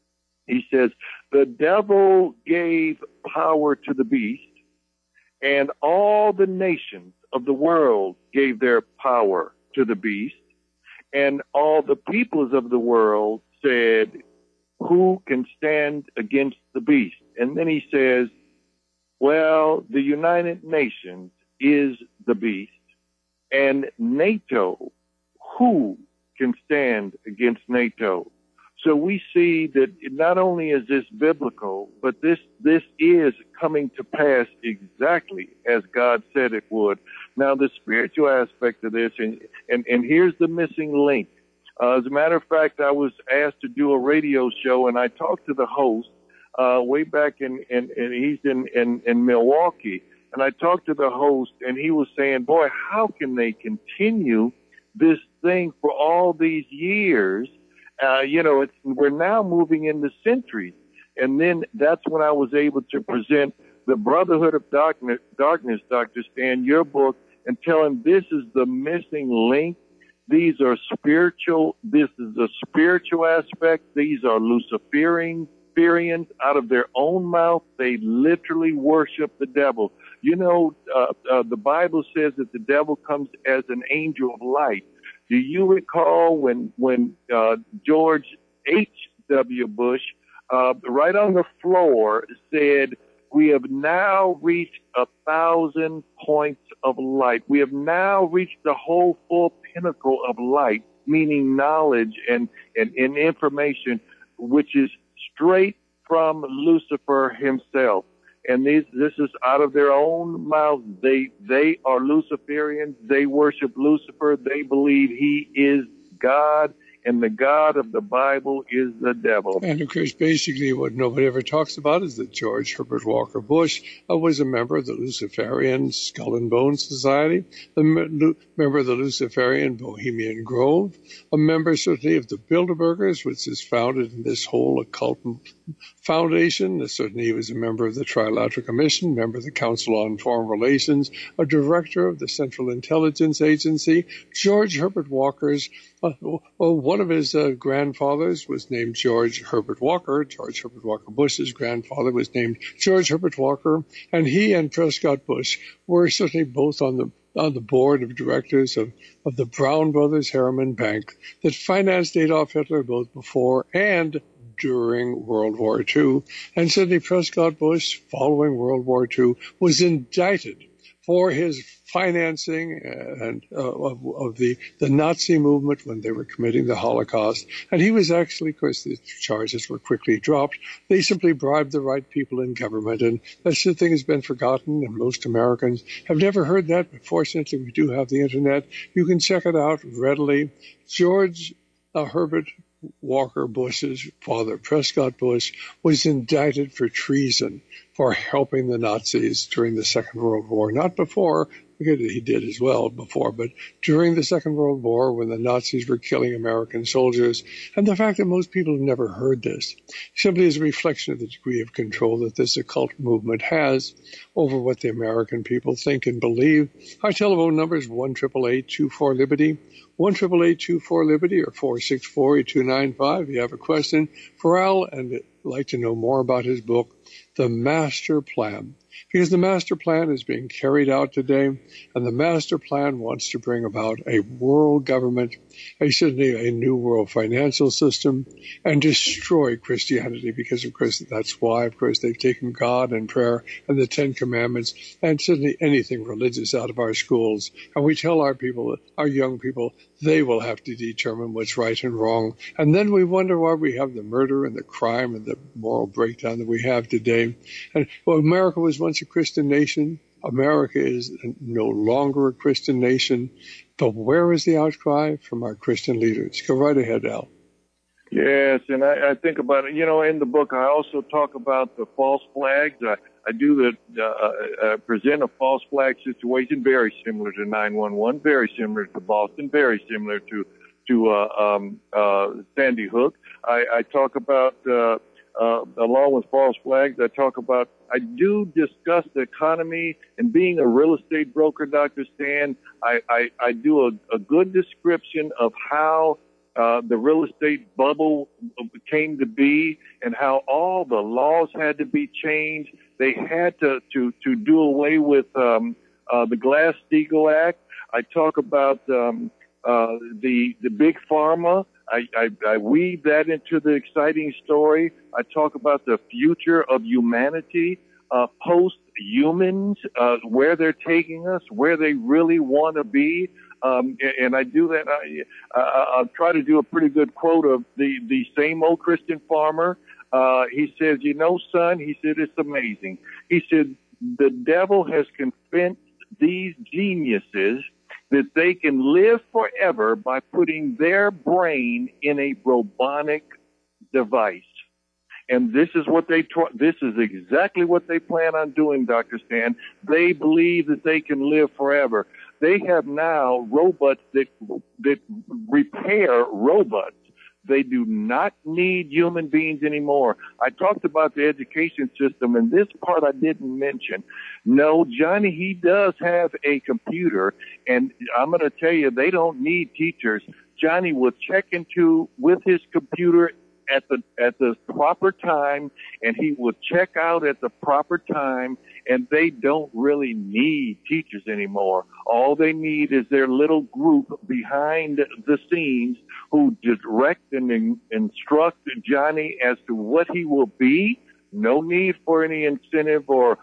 the devil gave power to the beast, and all the nations of the world gave their power to the beast. And all the peoples of the world said, who can stand against the beast? And then he says, well, the United Nations is the beast. And NATO, who can stand against NATO? So we see that not only is this biblical, but this is coming to pass exactly as God said it would. Now, the spiritual aspect of this, and here's the missing link. As a matter of fact, I was asked to do a radio show, and I talked to the host way back and he's in Milwaukee. And I talked to the host, and he was saying, boy, how can they continue this thing for all these years? We're now moving into centuries. And then that's when I was able to present the Brotherhood of Darkness, Dr. Stan, your book, and tell him this is the missing link. These are spiritual. This is the spiritual aspect. These are Luciferians out of their own mouth. They literally worship the devil. You know, the Bible says that the devil comes as an angel of light. Do you recall when George H.W. Bush, right on the floor, said, "We have now reached 1,000 points of light. We have now reached the whole full pinnacle of light," meaning knowledge and information, which is straight from Lucifer himself. And this is out of their own mouths. They are Luciferians. They worship Lucifer. They believe he is God, and the God of the Bible is the devil. And of course, basically what nobody ever talks about is that George Herbert Walker Bush was a member of the Luciferian Skull and Bones Society, a member of the Luciferian Bohemian Grove, a member certainly of the Bilderbergers, which is founded in this whole occult foundation. Certainly he was a member of the Trilateral Commission, member of the Council on Foreign Relations, a director of the Central Intelligence Agency. George Herbert Walker's one of his grandfathers was named George Herbert Walker. George Herbert Walker Bush's grandfather was named George Herbert Walker, and he and Prescott Bush were certainly both on the board of directors of the Brown Brothers Harriman Bank that financed Adolf Hitler both before and during World War II. And certainly Prescott Bush, following World War II, was indicted for his financing and of the Nazi movement when they were committing the Holocaust. And he was actually, of course, the charges were quickly dropped. They simply bribed the right people in government, and that sort of thing has been forgotten, and most Americans have never heard that. But fortunately, we do have the Internet. You can check it out readily. George Herbert Walker Bush's father, Prescott Bush, was indicted for treason for helping the Nazis during the Second World War. Not before, he did as well before, but during the Second World War when the Nazis were killing American soldiers. And the fact that most people have never heard this simply is a reflection of the degree of control that this occult movement has over what the American people think and believe. Our telephone number is 1-888-24-LIBERTY, 1-888-24-LIBERTY, or 464-8295. If you have a question for Al and like to know more about his book, The Master Plan. Because the master plan is being carried out today, and the master plan wants to bring about a world government, certainly a new world financial system, and destroy Christianity, because, of course, that's why, of course, they've taken God and prayer and the Ten Commandments and certainly anything religious out of our schools. And we tell our people, our young people, they will have to determine what's right and wrong. And then we wonder why we have the murder and the crime and the moral breakdown that we have today. And well, America was once a Christian nation. America is no longer a Christian nation. But where is the outcry from our Christian leaders? Go right ahead, Al. Yes, and I think about it. You know, in the book, I also talk about the false flags. I do present a false flag situation very similar to 911, very similar to Boston, very similar to Sandy Hook. I talk about along with false flags, I do discuss the economy, and being a real estate broker, Dr. Stan, I do a good description of how the real estate bubble came to be and how all the laws had to be changed. They had to do away with the Glass-Steagall Act. I talk about the big pharma. I weave that into the exciting story. I talk about the future of humanity, post-humans, where they're taking us, where they really want to be. And I do that. I'll try to do a pretty good quote of the same old Christian farmer. He says, you know, son, he said, it's amazing. He said, the devil has convinced these geniuses that they can live forever by putting their brain in a robotic device. And this is what this is exactly what they plan on doing, Dr. Stan. They believe that they can live forever. They have now robots that repair robots. They do not need human beings anymore. I talked about the education system, and this part I didn't mention. No, Johnny, he does have a computer, and I'm going to tell you, they don't need teachers. Johnny will check into with his computer at the proper time, and he will check out at the proper time, and they don't really need teachers anymore. All they need is their little group behind the scenes who direct and instruct Johnny as to what he will be. No need for any incentive or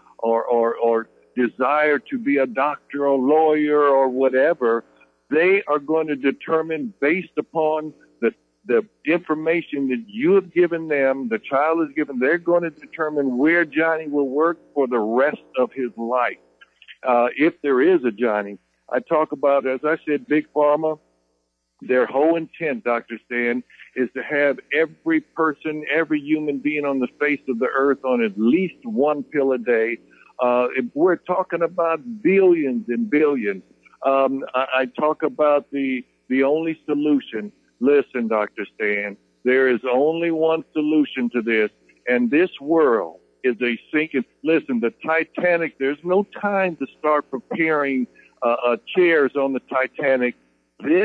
desire to be a doctor or lawyer or whatever. They are going to determine based upon the information that you have given them, the child is given, they're going to determine where Johnny will work for the rest of his life. If there is a Johnny. I talk about, as I said, Big Pharma, their whole intent, Dr. Stan, is to have every person, every human being on the face of the earth on at least one pill a day. We're talking about billions and billions. I talk about the only solution. Listen, Dr. Stan, there is only one solution to this, and this world is a sinking. Listen, the Titanic, there's no time to start preparing chairs on the Titanic. This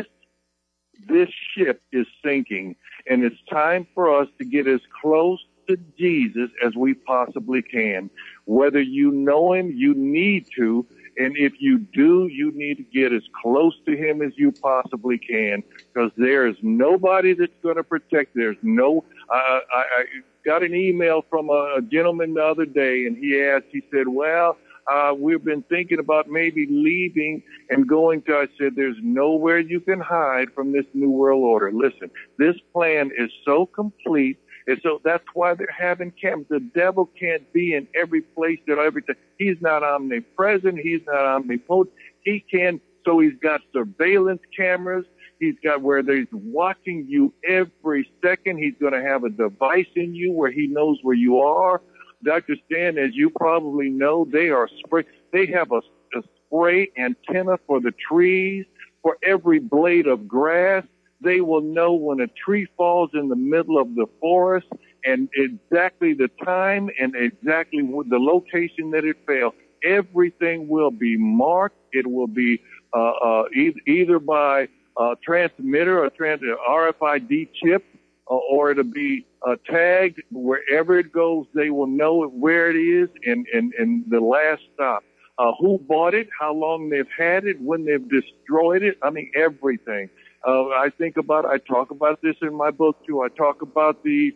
ship is sinking, and it's time for us to get as close to Jesus as we possibly can. Whether you know him, you need to. And if you do, you need to get as close to him as you possibly can, because there is nobody that's going to protect. There's no, I got an email from a gentleman the other day, and he said, well, we've been thinking about maybe leaving and going to, I said, there's nowhere you can hide from this New World Order. Listen, this plan is so complete. And so that's why they're having cameras. The devil can't be in every place at everything. He's not omnipresent. He's not omnipotent. He can. So he's got surveillance cameras. He's got where he's watching you every second. He's going to have a device in you where he knows where you are. Dr. Stan, as you probably know, they have a spray antenna for the trees, for every blade of grass. They will know when a tree falls in the middle of the forest and exactly the time and exactly the location that it fell. Everything will be marked. It will be either by transmitter or RFID chip, or it'll be tagged. Wherever it goes, they will know where it is and the last stop. Who bought it, how long they've had it, when they've destroyed it. I mean, everything. I talk about this in my book too. I talk about the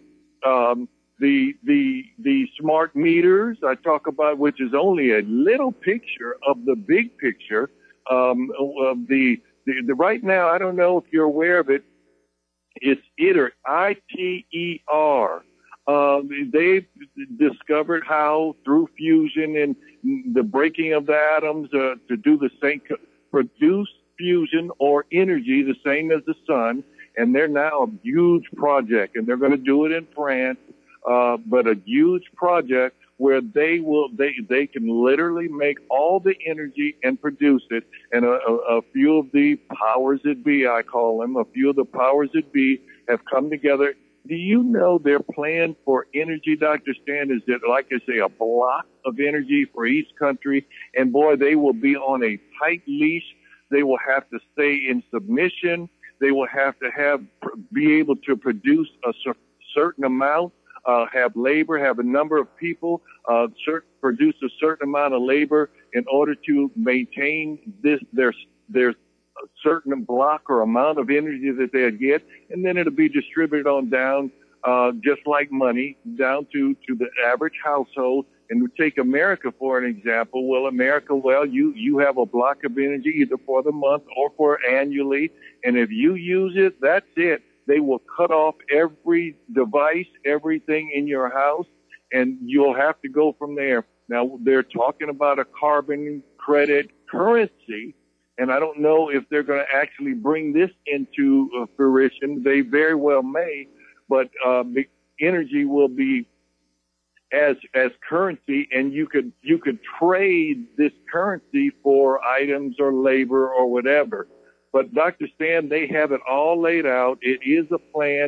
smart meters. I talk about, which is only a little picture of the big picture, of the right now. I don't know if you're aware of it. It's ITER, ITER. They've discovered how through fusion and the breaking of the atoms, to do the same, produce fusion or energy the same as the sun, and they're now a huge project, and they're going to do it in France, but a huge project where they can literally make all the energy and produce it, and a few of the powers that be, I call them, a few of the powers that be have come together. Do you know their plan for energy, Dr. Stan, is that, like I say, a block of energy for each country, and boy, they will be on a tight leash. They will have to stay in submission. They will have to be able to produce a certain amount, have labor, have a number of people, produce a certain amount of labor in order to maintain their certain block or amount of energy that they get, and then it'll be distributed on down, just like money, down to the average household. And we take America for an example. Well, America, you have a block of energy either for the month or for annually. And if you use it, that's it. They will cut off every device, everything in your house, and you'll have to go from there. Now, they're talking about a carbon credit currency, and I don't know if they're going to actually bring this into fruition. They very well may, but the energy will be as currency, and you could trade this currency for items or labor or whatever. But Dr. Stan, they have it all laid out. It is a plan.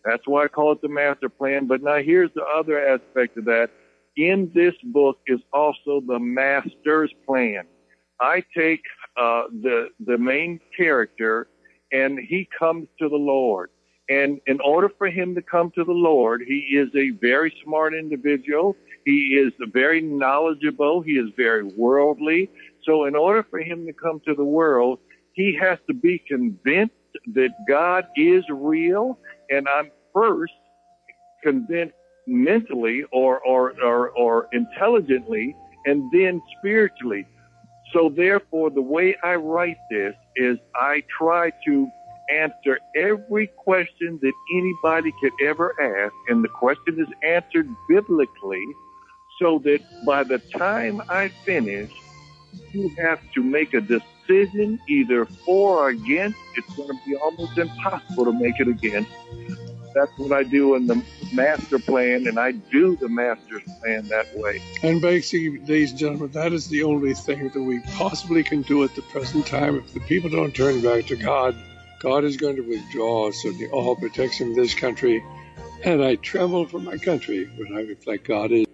That's why I call it the master plan. But now here's the other aspect of that. In this book is also the master's plan. I take the main character, and he comes to the Lord. And in order for him to come to the Lord, he is a very smart individual. He is very knowledgeable. He is very worldly. So in order for him to come to the world, he has to be convinced that God is real. And I'm first convinced mentally or intelligently, and then spiritually. So therefore, the way I write this is I try to answer every question that anybody could ever ask, and the question is answered biblically, so that by the time I finish, you have to make a decision either for or against. It's going to be almost impossible to make it against. That's what I do in the master plan, and I do the master's plan that way. And basically, ladies and gentlemen, that is the only thing that we possibly can do at the present time. If the people don't turn back to God, God is going to withdraw. So the all protection of this country, and I tremble for my country when I reflect God is.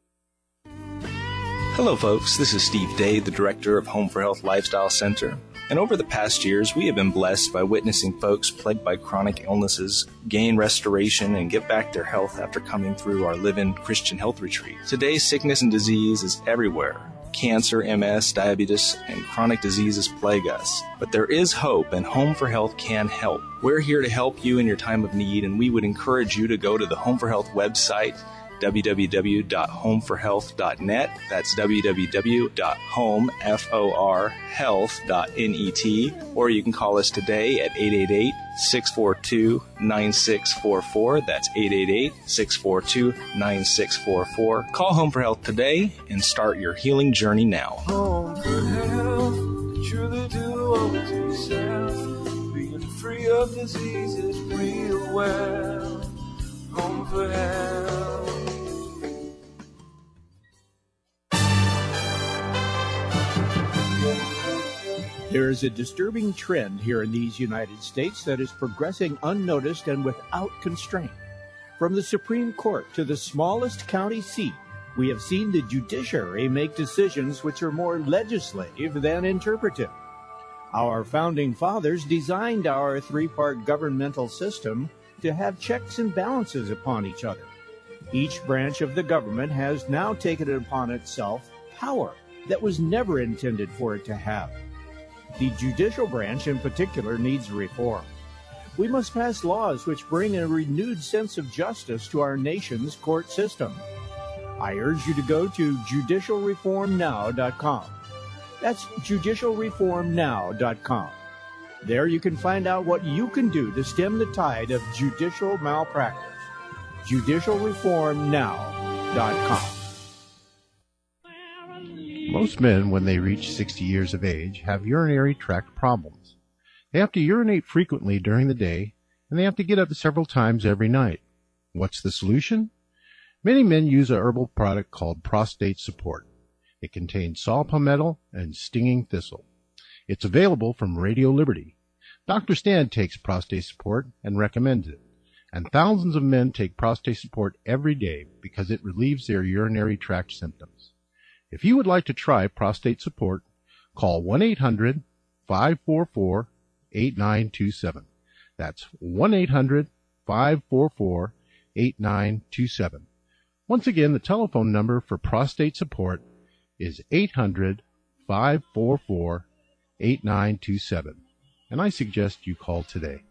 Hello, folks. This is Steve Day, the director of Home for Health Lifestyle Center. And over the past years, we have been blessed by witnessing folks plagued by chronic illnesses gain restoration and get back their health after coming through our Live-In Christian Health Retreat. Today, sickness and disease is everywhere. Cancer, MS, diabetes, and chronic diseases plague us. But there is hope, and Home for Health can help. We're here to help you in your time of need, and we would encourage you to go to the Home for Health website, www.homeforhealth.net. That's www.homeforhealth.net. Or you can call us today at 888-642-9644. That's 888-642-9644. Call Home for Health today and start your healing journey now. Home for Health, truly do unto yourself, being free of diseases real well. Home for Health. There is a disturbing trend here in these United States that is progressing unnoticed and without constraint. From the Supreme Court to the smallest county seat, we have seen the judiciary make decisions which are more legislative than interpretive. Our founding fathers designed our three-part governmental system to have checks and balances upon each other. Each branch of the government has now taken it upon itself power that was never intended for it to have. The judicial branch in particular needs reform. We must pass laws which bring a renewed sense of justice to our nation's court system. I urge you to go to judicialreformnow.com. That's judicialreformnow.com. There you can find out what you can do to stem the tide of judicial malpractice. judicialreformnow.com. Most men, when they reach 60 years of age, have urinary tract problems. They have to urinate frequently during the day, and they have to get up several times every night. What's the solution? Many men use a herbal product called Prostate Support. It contains saw palmetto and stinging thistle. It's available from Radio Liberty. Dr. Stan takes Prostate Support and recommends it. And thousands of men take Prostate Support every day because it relieves their urinary tract symptoms. If you would like to try Prostate Support, call 1-800-544-8927. That's 1-800-544-8927. Once again, the telephone number for Prostate Support is 800-544-8927. And I suggest you call today.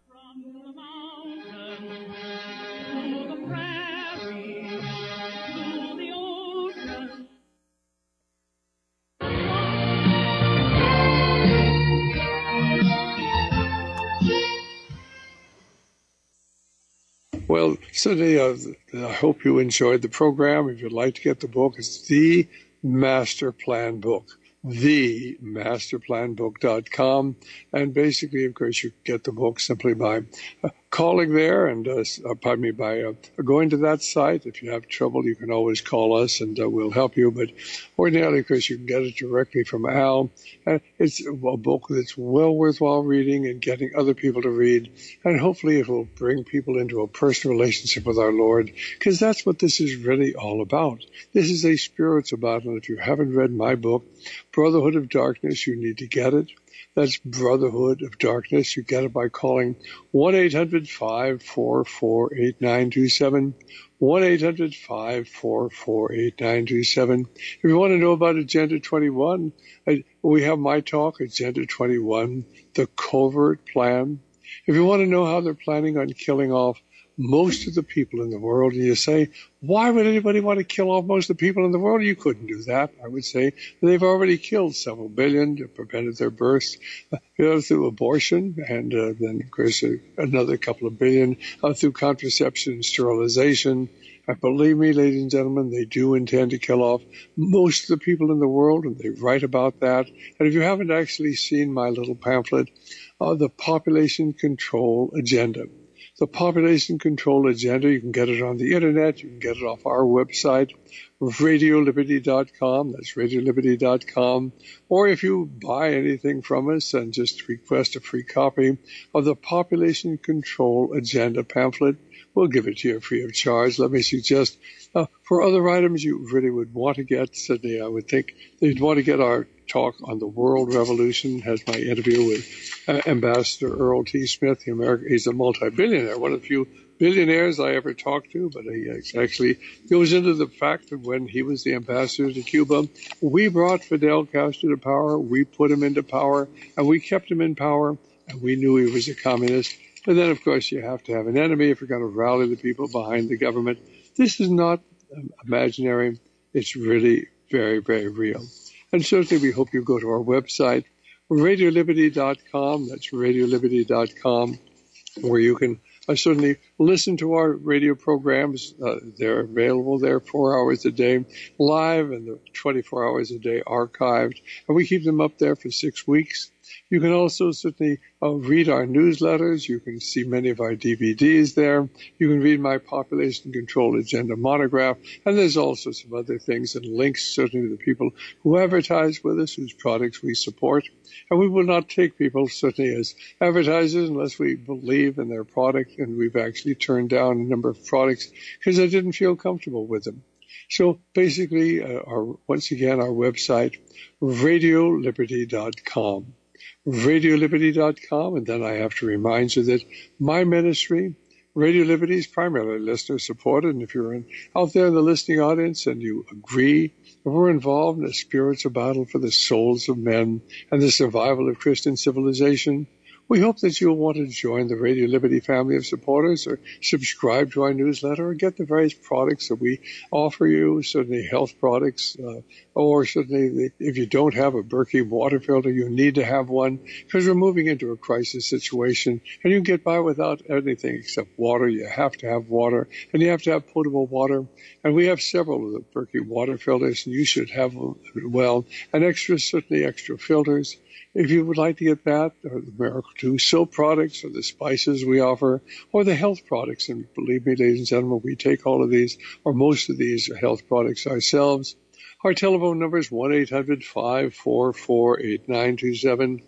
Well, Cindy, I hope you enjoyed the program. If you'd like to get the book, it's The Master Plan Book, themasterplanbook.com. And basically, of course, you get the book simply by calling there and, by going to that site. If you have trouble, you can always call us and we'll help you. But ordinarily, of course, you can get it directly from Al. It's a book that's well worthwhile reading and getting other people to read. And hopefully it will bring people into a personal relationship with our Lord, because that's what this is really all about. This is a spiritual battle. If you haven't read my book, Brotherhood of Darkness, you need to get it. That's Brotherhood of Darkness. You get it by calling 1-800-544-8927, 1-800-544-8927. If you want to know about Agenda 21, we have my talk, Agenda 21, The Covert Plan. If you want to know how they're planning on killing off most of the people in the world, and you say, why would anybody want to kill off most of the people in the world? You couldn't do that. I would say they've already killed several billion, prevented their births through abortion, and then, of course, another couple of billion through contraception and sterilization. Believe me, ladies and gentlemen, they do intend to kill off most of the people in the world, and they write about that. And if you haven't actually seen my little pamphlet, The Population Control Agenda. The Population Control Agenda, you can get it on the internet, you can get it off our website, radioliberty.com, that's radioliberty.com, or if you buy anything from us and just request a free copy of the Population Control Agenda pamphlet, we'll give it to you free of charge. Let me suggest, for other items you really would want to get, Sydney, I would think that you'd want to get our talk on the world revolution, has my interview with Ambassador Earl T. Smith. He's a multi-billionaire, one of the few billionaires I ever talked to, but he actually goes into the fact that when he was the ambassador to Cuba, we brought Fidel Castro to power, we put him into power, and we kept him in power, and we knew he was a communist. And then, of course, you have to have an enemy if you're going to rally the people behind the government. This is not imaginary. It's really very, very real. And certainly we hope you go to our website, radioliberty.com. That's radioliberty.com, where you can certainly listen to our radio programs. They're available there 4 hours a day live and 24 hours a day archived. And we keep them up there for 6 weeks. You can also certainly read our newsletters. You can see many of our DVDs there. You can read my Population Control Agenda monograph. And there's also some other things and links certainly to the people who advertise with us, whose products we support. And we will not take people certainly as advertisers unless we believe in their product. And we've actually turned down a number of products because I didn't feel comfortable with them. So basically, once again, our website, radioliberty.com. radioliberty.com, and then I have to remind you that my ministry, Radio Liberty, is primarily listener-supported, and if you're out there in the listening audience and you agree that we're involved in a spiritual battle for the souls of men and the survival of Christian civilization, we hope that you'll want to join the Radio Liberty family of supporters, or subscribe to our newsletter, or get the various products that we offer you, certainly health products, or certainly if you don't have a Berkey water filter, you need to have one, because we're moving into a crisis situation, and you can get by without anything except water. You have to have water, and you have to have potable water, and we have several of the Berkey water filters, and you should have them as well, and certainly extra filters. If you would like to get that, or the Miracle 2 soap products, or the spices we offer, or the health products, and believe me, ladies and gentlemen, we take all of these, or most of these are health products ourselves. Our telephone number is 1-800-544-8927,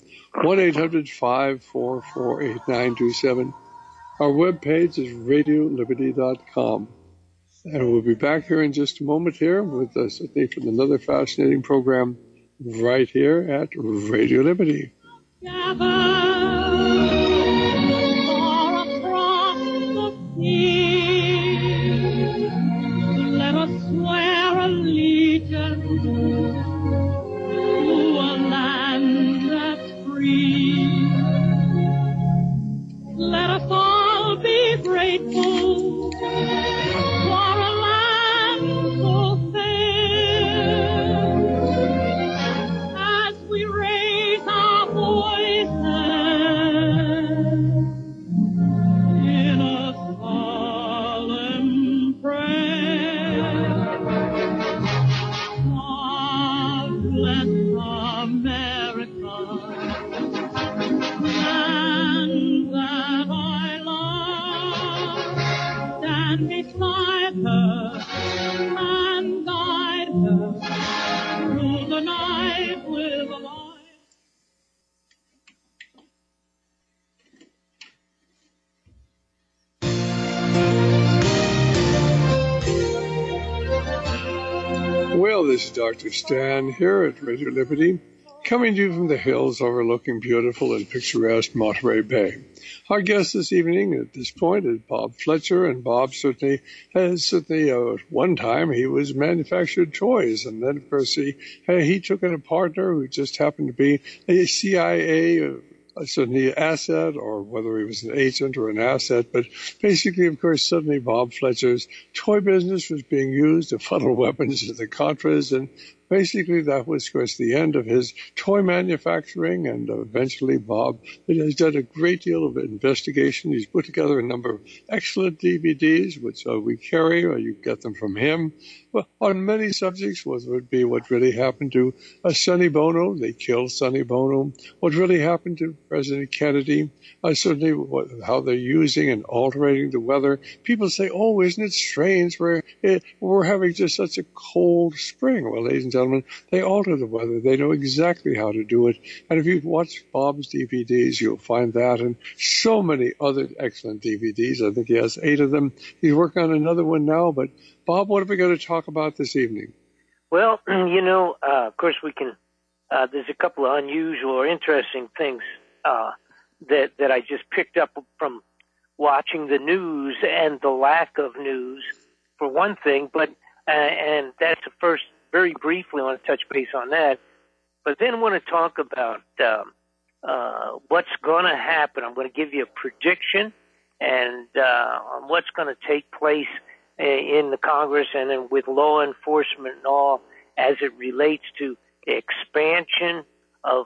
1-800-544-8927. Our webpage is radioliberty.com. And we'll be back here in just a moment here with us, I think, from another fascinating program right here at Radio Liberty. Let us swear allegiance to a land that's free. Let us all be grateful for a land so fair. As we raise our voices Dr. Stan here at Radio Liberty, coming to you from the hills overlooking beautiful and picturesque Monterey Bay. Our guest this evening at this point is Bob Fletcher, and Bob certainly at one time he was manufactured toys, and then of course he took in a partner who just happened to be a CIA certainly asset, or whether he was an agent or an asset. But basically, of course, suddenly Bob Fletcher's toy business was being used to funnel weapons into the Contras, and basically that was, of course, the end of his toy manufacturing. And eventually Bob has done a great deal of investigation. He's put together a number of excellent DVDs, which we carry, or you get them from him. Well, on many subjects, what would be what really happened to Sonny Bono. They killed Sonny Bono. What really happened to President Kennedy. Certainly how they're using and altering the weather. People say, oh, isn't it strange? We're having just such a cold spring. Well, ladies and gentlemen, they alter the weather. They know exactly how to do it. And if you watch Bob's DVDs, you'll find that and so many other excellent DVDs. I think he has 8 of them. He's working on another one now, but Bob, what are we going to talk about this evening? Well, of course we can, there's a couple of unusual or interesting things that I just picked up from watching the news and the lack of news, for one thing, but, and that's the first, very briefly I want to touch base on that, but then I want to talk about what's going to happen. I'm going to give you a prediction and on what's going to take place in the Congress and then with law enforcement and all as it relates to the expansion of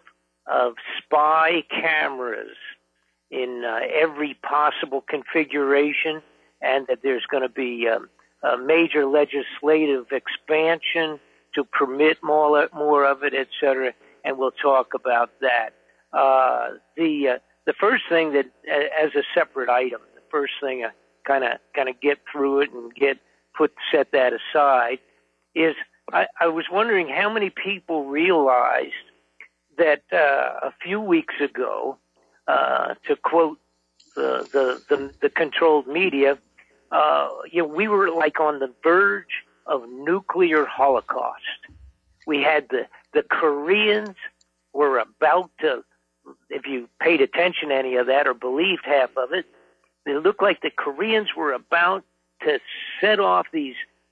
spy cameras in every possible configuration, and that there's going to be a major legislative expansion to permit more of it, et cetera, and we'll talk about that. The first thing that, as a separate item, the first thing kind of get through it and set that aside is I was wondering how many people realized that a few weeks ago, to quote the controlled media, we were like on the verge of nuclear holocaust. We had the Koreans were about to, if you paid attention to any of that or believed half of it, it looked like the Koreans were about to set off these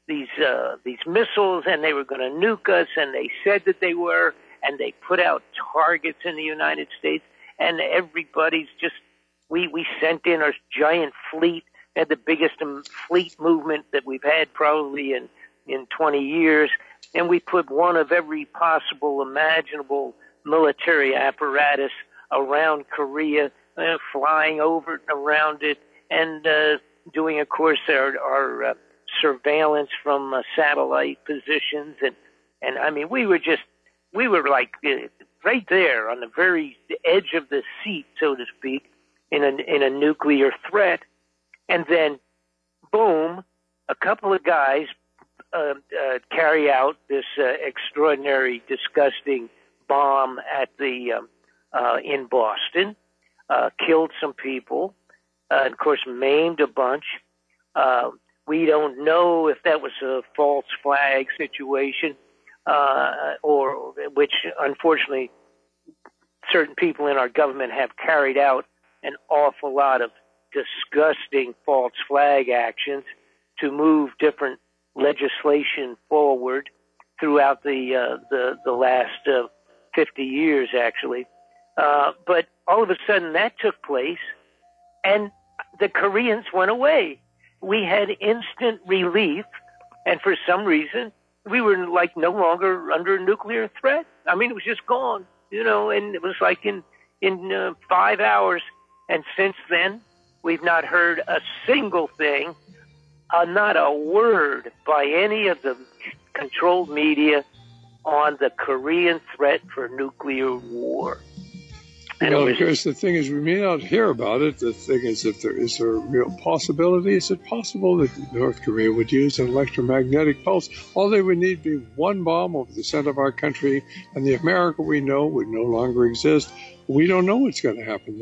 missiles, and they were going to nuke us, and they said that they were, and they put out targets in the United States, and everybody's just, we sent in our giant fleet, had the biggest fleet movement that we've had probably in 20 years, and we put one of every possible imaginable military apparatus around Korea, flying over and around it, and doing, of course, our surveillance from satellite positions, and I mean, we were like right there on the very edge of the seat, so to speak, in a nuclear threat, and then, boom, a couple of guys carry out this extraordinary, disgusting bomb at in Boston, killed some people, and of course maimed a bunch. We don't know if that was a false flag situation, or which unfortunately certain people in our government have carried out an awful lot of disgusting false flag actions to move different legislation forward throughout the last 50 years, actually. But all of a sudden that took place, and the Koreans went away. We had instant relief, and for some reason, we were like no longer under nuclear threat. I mean, it was just gone, and it was like in 5 hours. And since then, we've not heard a single thing, not a word by any of the controlled media on the Korean threat for nuclear war. Well, of course, the thing is, we may not hear about it. The thing is, is there a real possibility? Is it possible that North Korea would use an electromagnetic pulse? All they would need be one bomb over the center of our country, and the America we know would no longer exist. We don't know what's going to happen,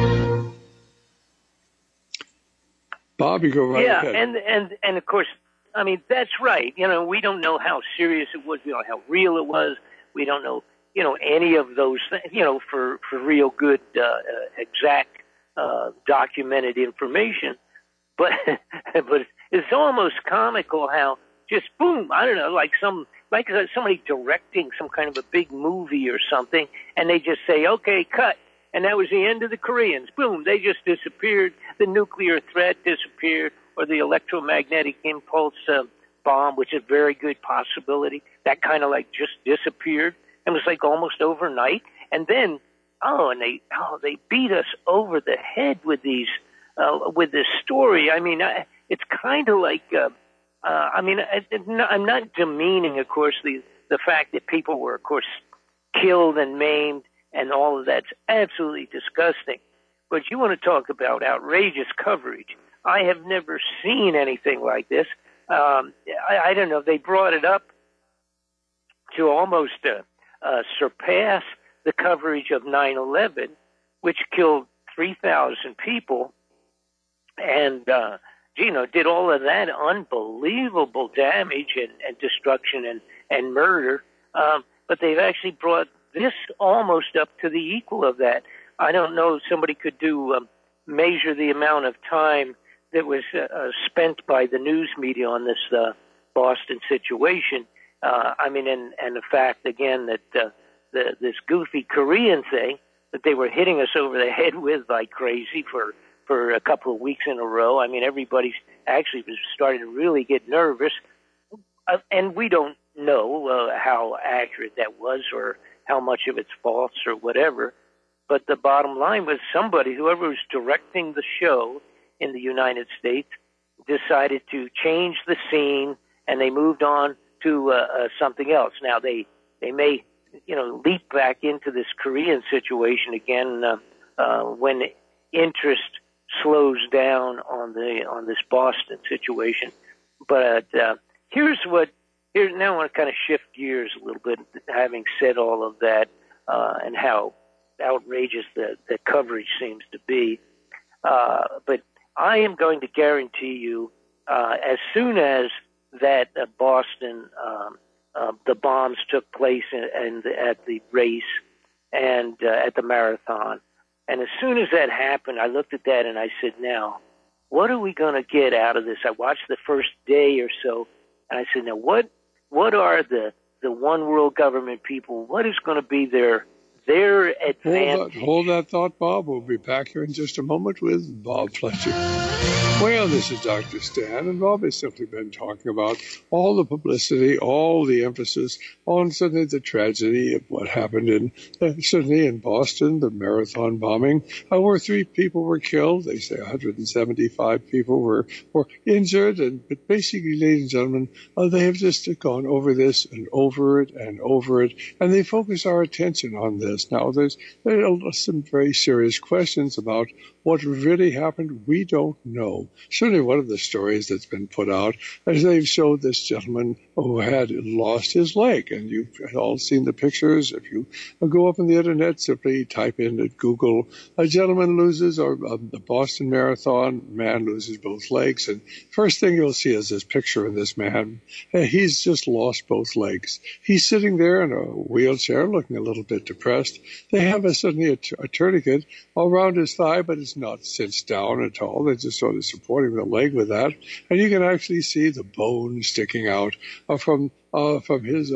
though. Bob, you go right ahead. Yeah, and of course, I mean, that's right. We don't know how serious it was. We don't know how real it was. We don't know, any of those things, for real good, exact, documented information. But it's almost comical how just boom, I don't know, like somebody directing some kind of a big movie or something, and they just say, okay, cut. And that was the end of the Koreans. Boom, they just disappeared. The nuclear threat disappeared, or the electromagnetic impulse bomb, which is a very good possibility. That kind of like just disappeared. It was like almost overnight. And then, they beat us over the head with with this story. I mean, it's kind of like, I'm not demeaning, of course, the fact that people were, of course, killed and maimed, and all of that's absolutely disgusting. But you want to talk about outrageous coverage. I have never seen anything like this. I don't know. They brought it up to almost surpass the coverage of 9/11, which killed 3,000 people, and did all of that unbelievable damage and destruction and murder. But they've actually brought this almost up to the equal of that. I don't know if somebody could measure the amount of time that was spent by the news media on this Boston situation. And the fact, again, that this goofy Korean thing that they were hitting us over the head with like crazy for a couple of weeks in a row. I mean, everybody actually was starting to really get nervous. And we don't know how accurate that was or how much of it's false or whatever. But the bottom line was whoever was directing the show in the United States, decided to change the scene, and they moved on to something else. Now, they may, leap back into this Korean situation again when interest slows down on this Boston situation. But now I want to kind of shift gears a little bit, having said all of that, and how outrageous the coverage seems to be. But I am going to guarantee you, as soon as that Boston, the bombs took place and at the race and at the marathon, and as soon as that happened, I looked at that and I said, now, what are we going to get out of this? I watched the first day or so, and I said, now, what are the one world government people, what is going to be their advantage? Hold that thought, Bob. We'll be back here in just a moment with Bob Fletcher. Well, this is Dr. Stan, and Bob has simply been talking about all the publicity, all the emphasis on certainly the tragedy of what happened certainly in Boston, the marathon bombing, where 3 people were killed. They say 175 people were injured, but basically, ladies and gentlemen, they have just gone over this and over it and over it, and they focus our attention on this. Now, there's some very serious questions about what really happened. We don't know. Certainly one of the stories that's been put out is they've showed this gentleman who had lost his leg, and you've all seen the pictures. If you go up on the internet, simply type in at Google, a gentleman loses, or the Boston Marathon, man loses both legs, and first thing you'll see is this picture of this man. He's just lost both legs. He's sitting there in a wheelchair looking a little bit depressed. They have suddenly a tourniquet around his thigh, but it's not cinched down at all. They're just sort of supporting the leg with that, and you can actually see the bone sticking out from his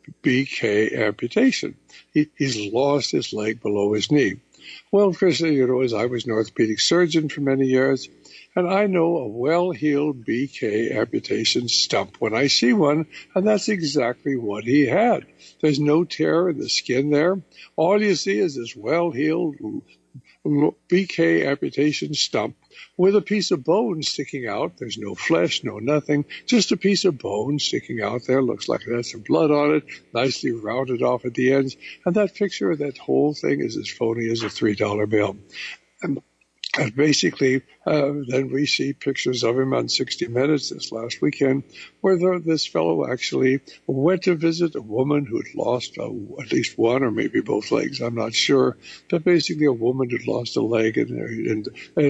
BK amputation. He's lost his leg below his knee. Well, Chris, as I was an orthopedic surgeon for many years, and I know a well-healed BK amputation stump when I see one, and that's exactly what he had. There's no tear in the skin there. All you see is this well-healed BK amputation stump with a piece of bone sticking out. There's no flesh, no nothing, just a piece of bone sticking out there. Looks like it has some blood on it, nicely rounded off at the ends. And that picture of that whole thing is as phony as a $3 bill. And And basically, then we see pictures of him on 60 Minutes this last weekend, where this fellow actually went to visit a woman who'd lost at least one or maybe both legs. I'm not sure, but basically a woman who'd lost a leg in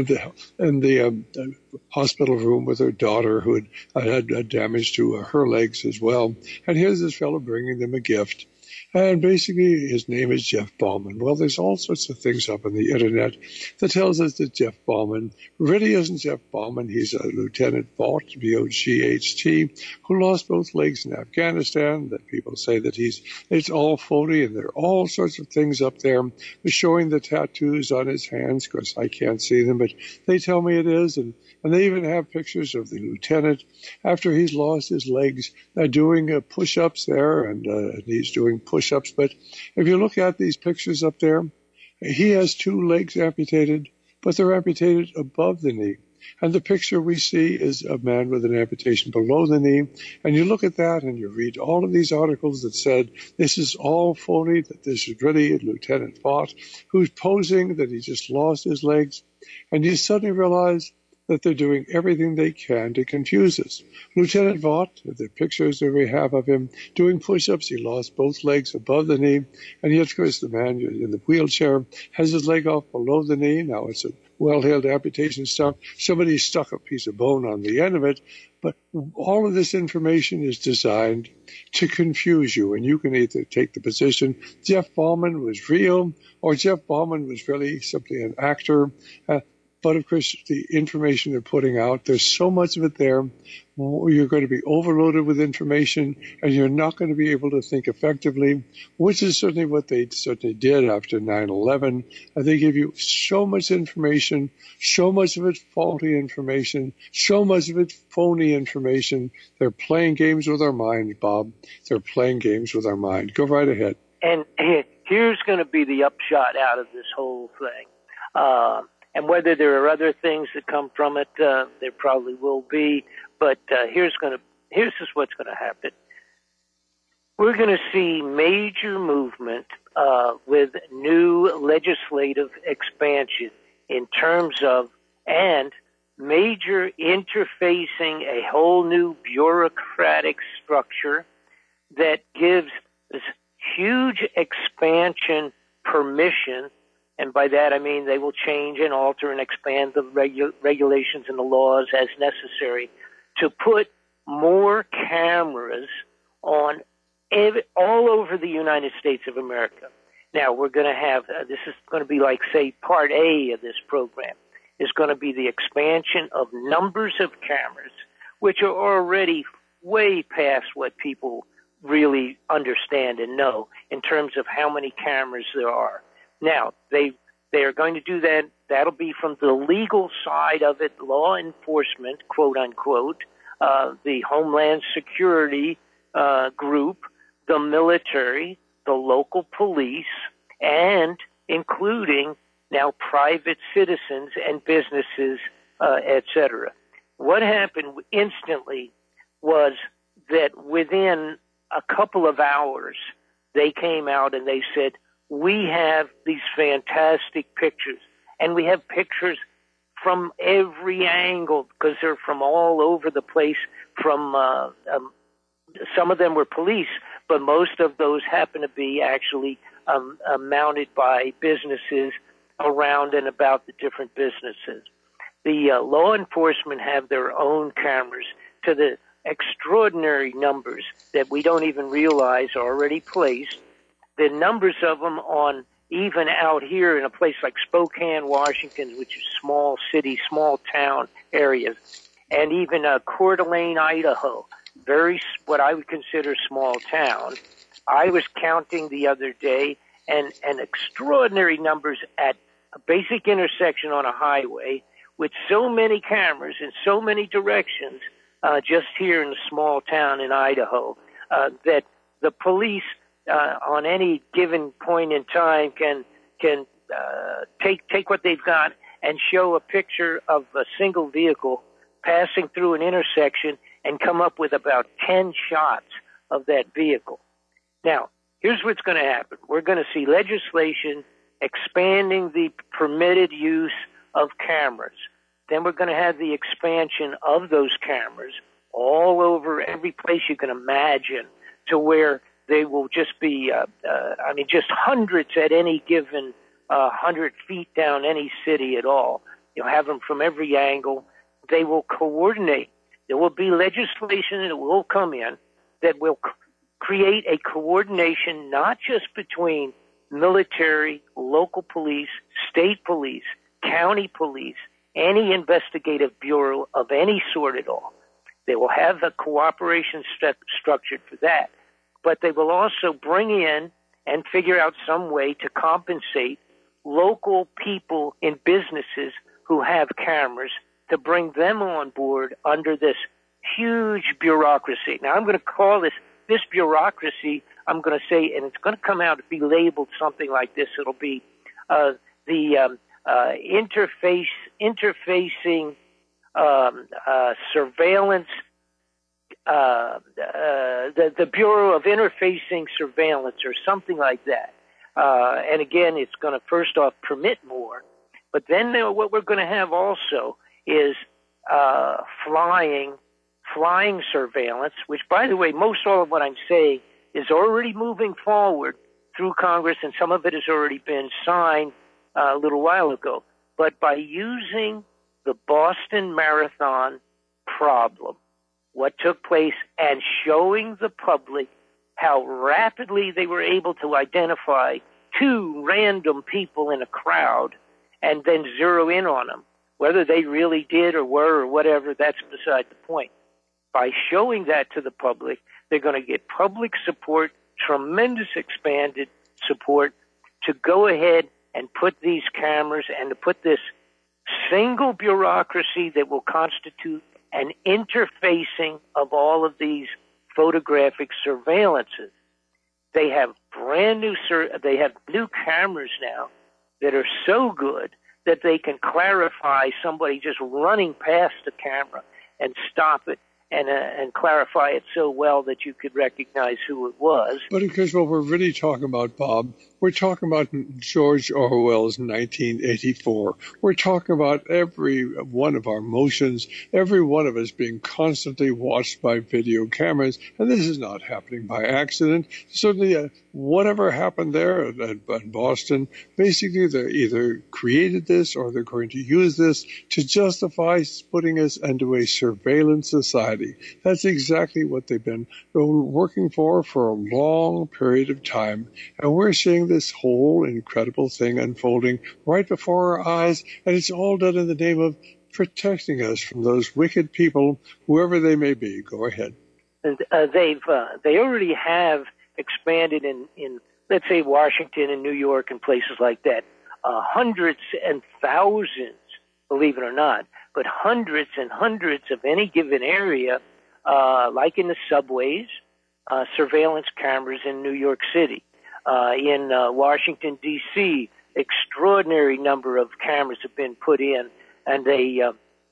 the hospital room with her daughter who had damage to her legs as well. And here's this fellow bringing them a gift. And basically, his name is Jeff Bauman. Well, there's all sorts of things up on the internet that tells us that Jeff Bauman really isn't Jeff Bauman. He's a Lieutenant Vaught, V-O-G-H-T, who lost both legs in Afghanistan. That people say that it's all phony, and there are all sorts of things up there showing the tattoos on his hands. Of course, I can't see them, but they tell me it is. And they even have pictures of the lieutenant after he's lost his legs doing push-ups there, and he's doing push-ups. But if you look at these pictures up there, he has two legs amputated, but they're amputated above the knee. And the picture we see is a man with an amputation below the knee. And you look at that and you read all of these articles that said this is all phony, that this is really Lieutenant Vaught who's posing that he just lost his legs. And you suddenly realize that they're doing everything they can to confuse us. Lieutenant Vaught, the pictures that we have of him doing push-ups, he lost both legs above the knee, and yet, of course, the man in the wheelchair has his leg off below the knee. Now it's a well-held amputation stuff. Somebody stuck a piece of bone on the end of it, but all of this information is designed to confuse you, and you can either take the position Jeff Bauman was real, or Jeff Bauman was really simply an actor. But, of course, the information they're putting out, there's so much of it there. You're going to be overloaded with information, and you're not going to be able to think effectively, which is certainly what they certainly did after 9/11. They give you so much information, so much of it faulty information, so much of it phony information. They're playing games with our mind, Bob. They're playing games with our mind. Go right ahead. And here's going to be the upshot out of this whole thing. And whether there are other things that come from it, there probably will be. But here's just what's going to happen. We're going to see major movement with new legislative expansion in terms of, and major interfacing a whole new bureaucratic structure that gives this huge expansion permission. And by that I mean they will change and alter and expand the regulations and the laws as necessary to put more cameras on all over the United States of America. Now we're going to have, this is going to be like, say, part A of this program is going to be the expansion of numbers of cameras, which are already way past what people really understand and know in terms of how many cameras there are. Now, they are going to do that. That'll be from the legal side of it, law enforcement, quote unquote, the Homeland Security group, the military, the local police, and including now private citizens and businesses, etc. What happened instantly was that within a couple of hours, they came out and they said, we have these fantastic pictures, and we have pictures from every angle because they're from all over the place. From some of them were police, but most of those happen to be actually mounted by businesses around and about the different businesses. The law enforcement have their own cameras to the extraordinary numbers that we don't even realize are already placed. The numbers of them on even out here in a place like Spokane, Washington, which is small city, small town areas, and even Coeur d'Alene, Idaho, very what I would consider small town. I was counting the other day, and extraordinary numbers at a basic intersection on a highway with so many cameras in so many directions, just here in a small town in Idaho, that the police on any given point in time can take what they've got and show a picture of a single vehicle passing through an intersection and come up with about 10 shots of that vehicle. Now, here's what's going to happen. We're going to see legislation expanding the permitted use of cameras. Then we're going to have the expansion of those cameras all over every place you can imagine, to where they will just be, just hundreds at any given 100 feet down any city at all. You'll have them from every angle. They will coordinate. There will be legislation that will come in that will create a coordination not just between military, local police, state police, county police, any investigative bureau of any sort at all. They will have the cooperation structured for that. But they will also bring in and figure out some way to compensate local people in businesses who have cameras, to bring them on board under this huge bureaucracy. Now, I'm going to call this bureaucracy, I'm going to say, and it's going to come out to be labeled something like this. It'll be the interfacing surveillance, the Bureau of Interfacing Surveillance, or something like that. And again, it's going to first off permit more, but then what we're going to have also is flying surveillance, which, by the way, most all of what I'm saying is already moving forward through Congress, and some of it has already been signed a little while ago. But by using the Boston Marathon problem, what took place, and showing the public how rapidly they were able to identify two random people in a crowd and then zero in on them, whether they really did or were or whatever, that's beside the point. By showing that to the public, they're going to get public support, tremendous expanded support, to go ahead and put these cameras and to put this single bureaucracy that will constitute an interfacing of all of these photographic surveillances. They have they have new cameras now that are so good that they can clarify somebody just running past the camera and stop it and clarify it so well that you could recognize who it was. But of course, what we're really talking about, Bob, we're talking about George Orwell's 1984. We're talking about every one of our motions, every one of us being constantly watched by video cameras, and this is not happening by accident. Certainly, whatever happened there in Boston, basically they either created this or they're going to use this to justify putting us into a surveillance society. That's exactly what they've been working for a long period of time, and we're seeing this whole incredible thing unfolding right before our eyes, and it's all done in the name of protecting us from those wicked people, whoever they may be. Go ahead. And they already have expanded in let's say Washington and New York and places like that, hundreds and thousands, believe it or not, but hundreds and hundreds of any given area, like in the subways, surveillance cameras in New York City. In Washington, D.C., extraordinary number of cameras have been put in, and they're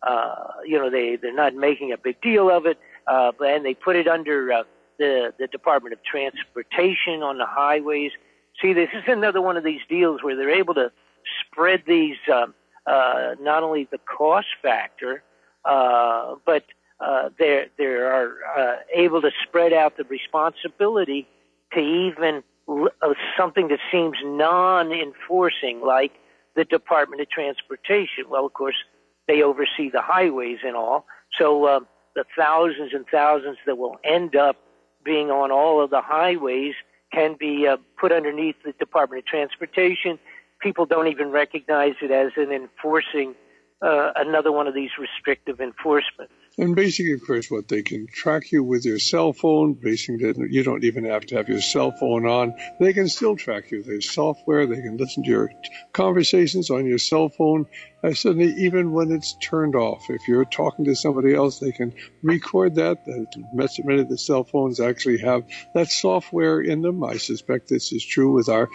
not making a big deal of it, and they put it under the Department of Transportation on the highways. See, this is another one of these deals where they're able to spread these, not only the cost factor, but they are able to spread out the responsibility to even something that seems non-enforcing, like the Department of Transportation. Well, of course, they oversee the highways and all. So the thousands and thousands that will end up being on all of the highways can be put underneath the Department of Transportation. People don't even recognize it as an enforcing, another one of these restrictive enforcements. And basically, of course, what they can track you with your cell phone. Basically, you don't even have to have your cell phone on. They can still track you. There's software. They can listen to your conversations on your cell phone. Suddenly, even when it's turned off, if you're talking to somebody else, they can record that. Many of the cell phones actually have that software in them. I suspect this is true with our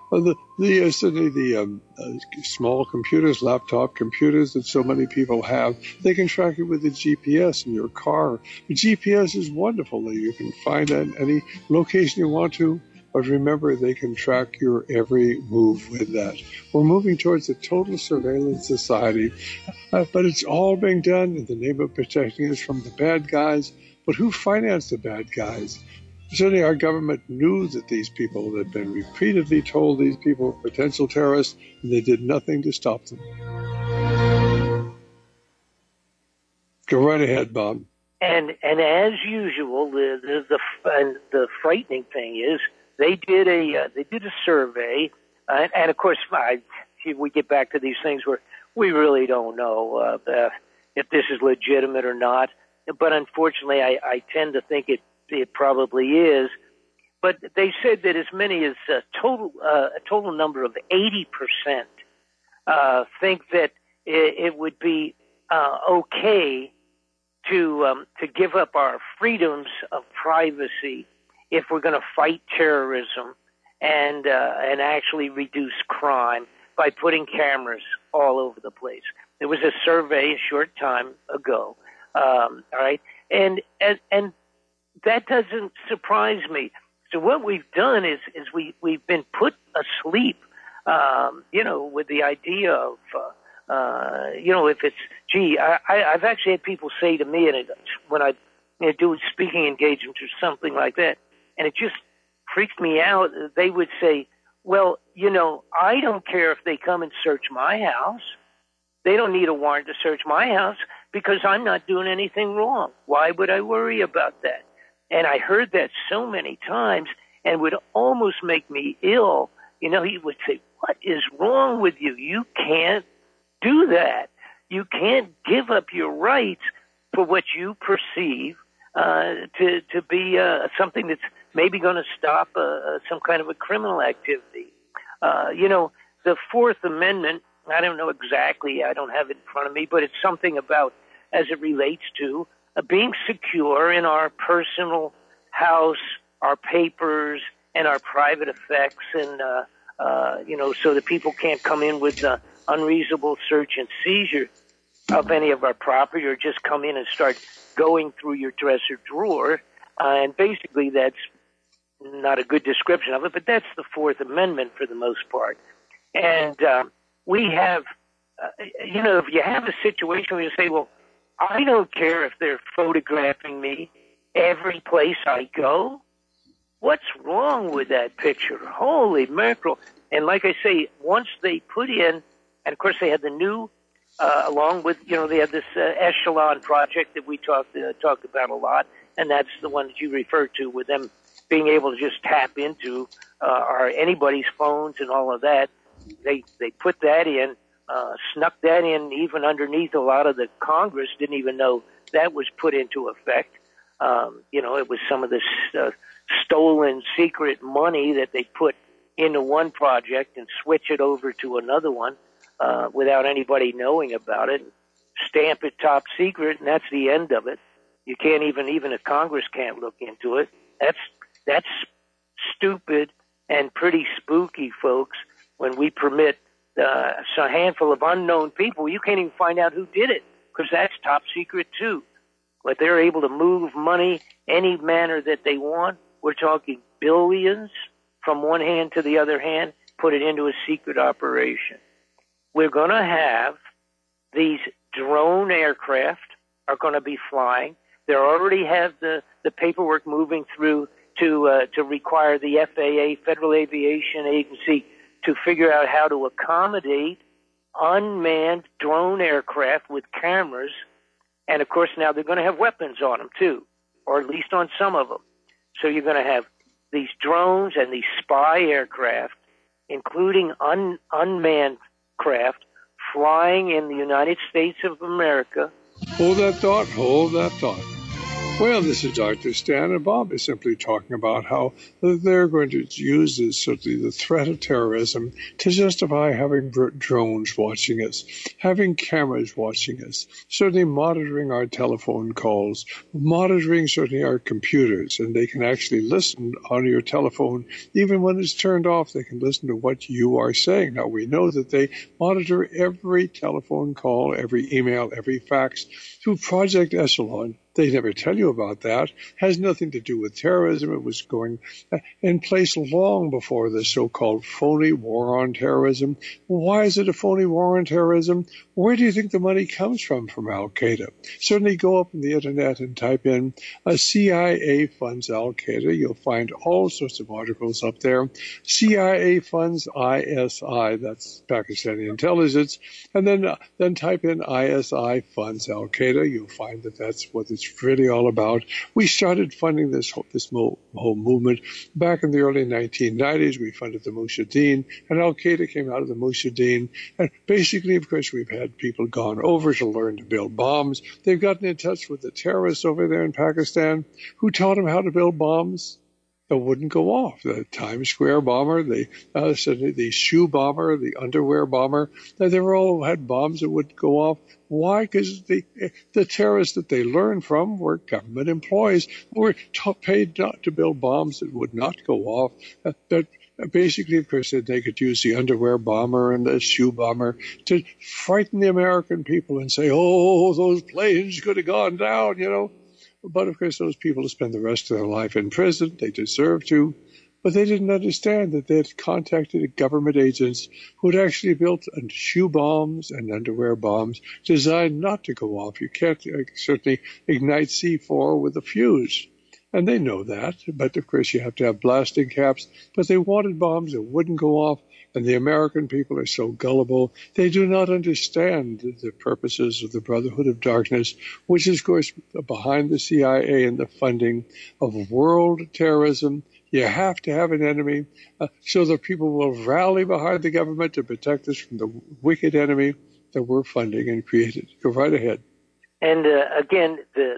small computers, laptop computers that so many people have. They can track you with the GPS in your car. The GPS is wonderful. You can find at any location you want to. But remember, they can track your every move with that. We're moving towards a total surveillance society, but it's all being done in the name of protecting us from the bad guys. But who financed the bad guys? Certainly our government knew that these people had been repeatedly told these people were potential terrorists, and they did nothing to stop them. Go right ahead, Bob. And as usual, the frightening thing is they did a survey, and of course we get back to these things where we really don't know if this is legitimate or not. But unfortunately, I tend to think it probably is. But they said that as many as a total number of 80% think that it would be okay to give up our freedoms of privacy if we're going to fight terrorism and actually reduce crime by putting cameras all over the place. There was a survey a short time ago, all right, and that doesn't surprise me. So what we've done is we've been put asleep, with the idea of if it's, I've actually had people say to me, and when I do speaking engagements or something like that, and it just freaked me out. They would say, well, I don't care if they come and search my house. They don't need a warrant to search my house because I'm not doing anything wrong. Why would I worry about that? And I heard that so many times and would almost make me ill. He would say, what is wrong with you? You can't do that. You can't give up your rights for what you perceive to be something that's maybe going to stop some kind of a criminal activity. The Fourth Amendment, I don't know exactly, I don't have it in front of me, but it's something about, as it relates to being secure in our personal house, our papers, and our private effects, and, so that people can't come in with unreasonable search and seizure of any of our property or just come in and start going through your dresser drawer. And basically that's not a good description of it, but that's the Fourth Amendment for the most part. And we have, if you have a situation where you say, well, I don't care if they're photographing me every place I go. What's wrong with that picture? Holy mackerel. And like I say, once they put in, and of course they had the new, along with, they had this Echelon project that we talked about a lot, and that's the one that you referred to, with them being able to just tap into anybody's phones and all of that. They put that in, snuck that in even underneath a lot of the Congress, didn't even know that was put into effect. It was some of this stolen secret money that they put into one project and switch it over to another one without anybody knowing about it, stamp it top secret, and that's the end of it. You can't even if Congress can't look into it. That's stupid and pretty spooky, folks, when we permit a handful of unknown people. You can't even find out who did it because that's top secret too. But they're able to move money any manner that they want. We're talking billions from one hand to the other hand, put it into a secret operation. We're going to have these drone aircraft are going to be flying. They already have the paperwork moving through to require the FAA, Federal Aviation Agency, to figure out how to accommodate unmanned drone aircraft with cameras. And, of course, now they're going to have weapons on them, too, or at least on some of them. So you're going to have these drones and these spy aircraft, including unmanned craft, flying in the United States of America. Hold that thought. Well, this is Dr. Stan, and Bob is simply talking about how they're going to use this, certainly the threat of terrorism, to justify having drones watching us, having cameras watching us, certainly monitoring our telephone calls, monitoring certainly our computers, and they can actually listen on your telephone. Even when it's turned off, they can listen to what you are saying. Now, we know that they monitor every telephone call, every email, every fax through Project Echelon. They never tell you about that. Has nothing to do with terrorism. It was going in place long before the so-called phony war on terrorism. Why is it a phony war on terrorism? Where do you think the money comes from Al-Qaeda? Certainly go up on the internet and type in CIA funds Al-Qaeda. You'll find all sorts of articles up there. CIA funds ISI, that's Pakistani intelligence. And then type in ISI funds Al-Qaeda. You'll find that that's what it's really all about. We started funding this whole movement back in the early 1990s. We funded the Mujahideen, and Al-Qaeda came out of the Mujahideen. And basically, of course, we've had people gone over to learn to build bombs. They've gotten in touch with the terrorists over there in Pakistan who taught them how to build bombs that wouldn't go off. The Times Square bomber, the shoe bomber, the underwear bomber, they were all had bombs that would go off. Why? Because the terrorists that they learned from were government employees who were paid not to build bombs that would not go off. That basically, of course, they could use the underwear bomber and the shoe bomber to frighten the American people and say, oh, those planes could have gone down, you know. But, of course, those people spend the rest of their life in prison. They deserve to. But they didn't understand that they had contacted government agents who had actually built shoe bombs and underwear bombs designed not to go off. You can't certainly ignite C4 with a fuse. And they know that. But, of course, you have to have blasting caps. But they wanted bombs that wouldn't go off. And the American people are so gullible, they do not understand the purposes of the Brotherhood of Darkness, which is, of course, behind the CIA and the funding of world terrorism. You have to have an enemy so that people will rally behind the government to protect us from the wicked enemy that we're funding and created. Go right ahead. And again, the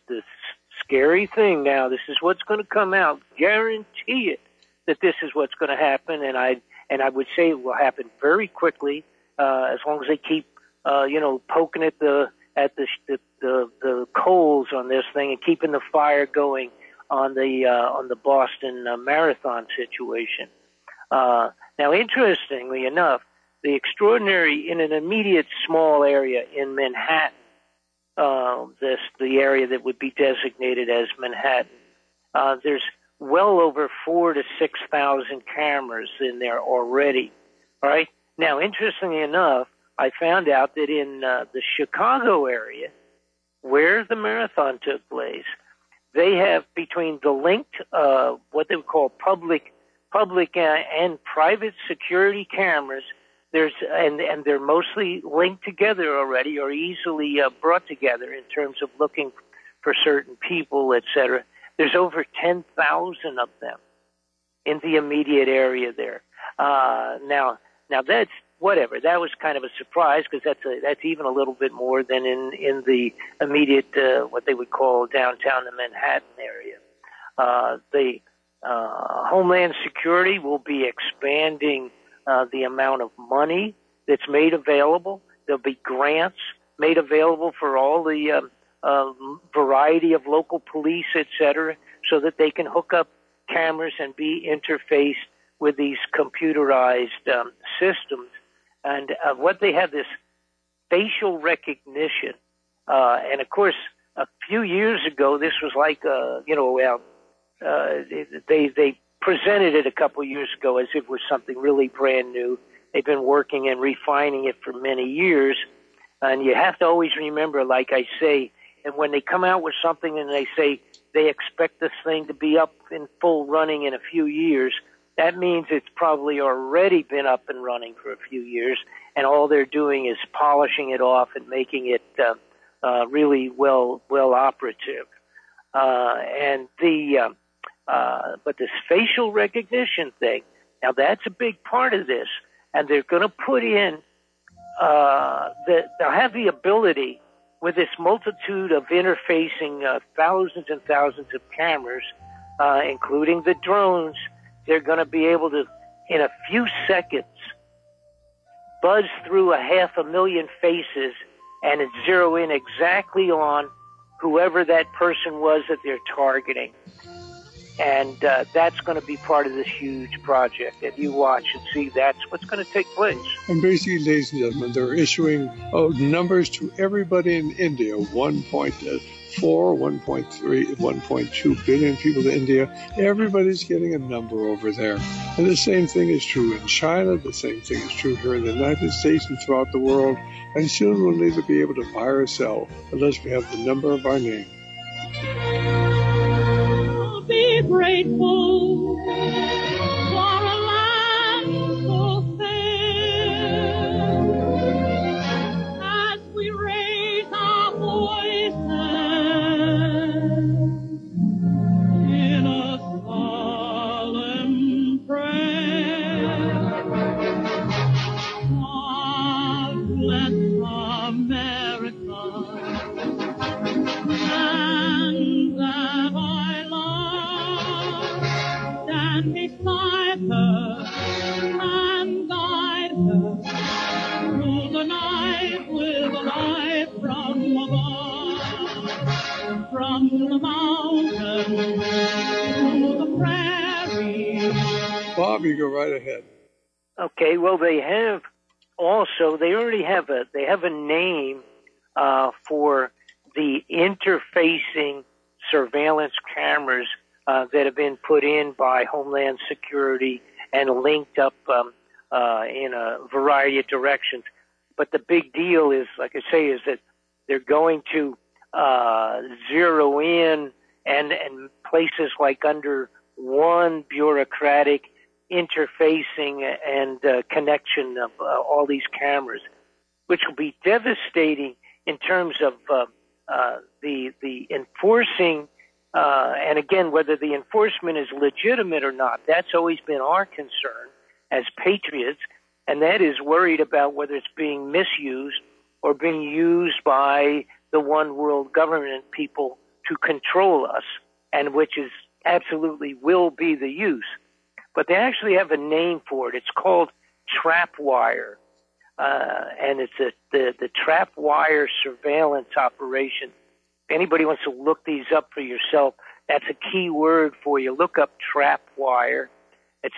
scary thing now, this is what's going to come out. Guarantee it that this is what's going to happen, and I would say it will happen very quickly, as long as they keep, poking at the coals on this thing and keeping the fire going on the Boston Marathon situation. Now, interestingly enough, the extraordinary in an immediate small area in Manhattan, the area that would be designated as Manhattan, there's well over 4,000 to 6,000 cameras in there already. All right. Now, interestingly enough, I found out that in the Chicago area, where the marathon took place, they have between the linked, what they would call public and private security cameras. And they're mostly linked together already, or easily brought together in terms of looking for certain people, etc. There's over 10,000 of them in the immediate area there. Now that's whatever. That was kind of a surprise because that's even a little bit more than in the immediate what they would call downtown the Manhattan area. The Homeland Security will be expanding the amount of money that's made available. There'll be grants made available for all the variety of local police, etc., so that they can hook up cameras and be interfaced with these computerized systems. And what they have this facial recognition. And of course, a few years ago, this was like, they presented it a couple years ago as if it was something really brand new. They've been working and refining it for many years. And you have to always remember, like I say, and when they come out with something and they say they expect this thing to be up in full running in a few years, that means it's probably already been up and running for a few years, and all they're doing is polishing it off and making it really well operative. But this facial recognition thing, now that's a big part of this, and they're going to put in they'll have the ability with this multitude of interfacing thousands and thousands of cameras, including the drones. They're going to be able to, in a few seconds, buzz through 500,000 faces and zero in exactly on whoever that person was that they're targeting. And that's going to be part of this huge project. If you watch and see, that's what's going to take place. And basically, ladies and gentlemen, they're issuing numbers to everybody in India, 1.3 1.3, 1.2 billion people to India. Everybody's getting a number over there. And the same thing is true in China. The same thing is true here in the United States and throughout the world. And soon we'll neither be able to buy or sell unless we have the number of our name. I'll be grateful for a land so fair as we raise our voices in a solemn prayer. God bless America, and that I love, stand beside her and guide her through the night with a light from above, from the mountain to the prairie. Bob, you go right ahead. Okay, well, they already have a name for the interfacing surveillance cameras that have been put in by Homeland Security and linked up in a variety of directions. But the big deal is, like I say, is that they're going to zero in and places like under one bureaucratic interfacing and connection of all these cameras, which will be devastating in terms of the enforcing, and again, whether the enforcement is legitimate or not. That's always been our concern as patriots, and that is worried about whether it's being misused or being used by the one world government people to control us, and which is absolutely will be the use. But they actually have a name for it. It's called TrapWire. And it's the TrapWire surveillance operation. If anybody wants to look these up for yourself, that's a key word for you. Look up TrapWire. It's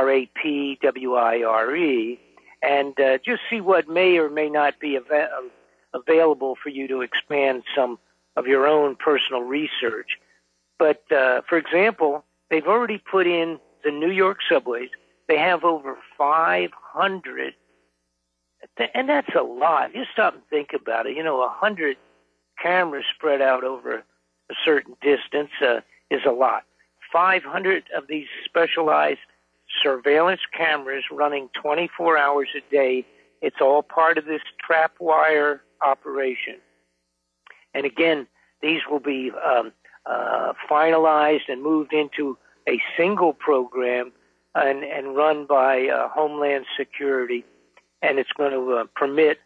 TrapWire, and just see what may or may not be available for you to expand some of your own personal research. But, for example, they've already put in the New York subways. They have over 500, and that's a lot. You stop and think about it. 100 cameras spread out over a certain distance is a lot. 500 of these specialized surveillance cameras running 24 hours a day. It's all part of this TrapWire operation. And again, these will be finalized and moved into a single program and run by Homeland Security. And it's going to permit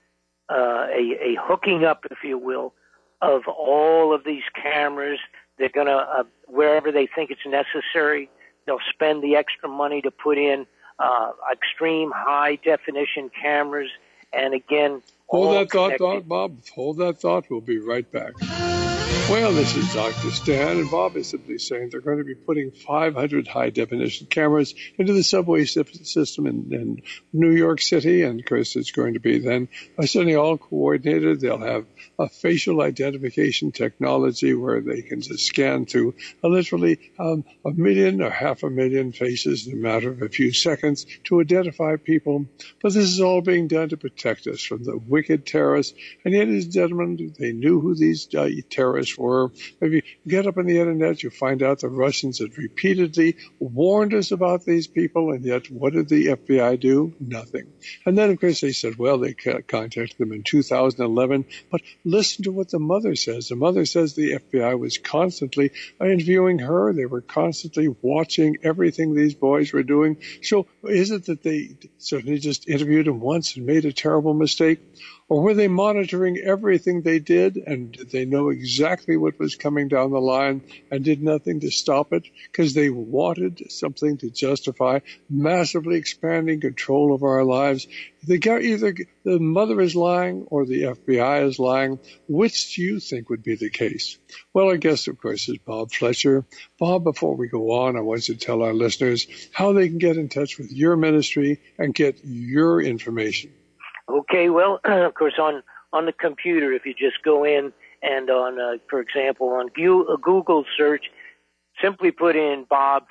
a hooking up, if you will, of all of these cameras. They're going to, wherever they think it's necessary, they'll spend the extra money to put in extreme high-definition cameras. And again, hold that thought, Bob. Hold that thought. We'll be right back. Well, this is Dr. Stan, and Bob is simply saying they're going to be putting 500 high-definition cameras into the subway system in New York City, and of course it's going to be then certainly all coordinated. They'll have a facial identification technology where they can just scan through literally 1 million or 500,000 faces in a matter of a few seconds to identify people. But this is all being done to protect us from the wicked terrorists, and yet, ladies and gentlemen, they knew who these terrorists were. If you get up on the internet, you find out the Russians had repeatedly warned us about these people, and yet what did the FBI do? Nothing. And then, of course, they said, well, they contacted them in 2011, but listen to what the mother says. The mother says the FBI was constantly interviewing her. They were constantly watching everything these boys were doing. So is it that they certainly just interviewed them once and made a terrible mistake? Or were they monitoring everything they did, and did they know exactly what was coming down the line and did nothing to stop it because they wanted something to justify massively expanding control of our lives? Either the mother is lying or the FBI is lying. Which do you think would be the case? Well, our guest, of course, is Bob Fletcher. Bob, before we go on, I want you to tell our listeners how they can get in touch with your ministry and get your information. Okay, well, of course, on the computer, if you just go in and on, for example, on Google search, simply put in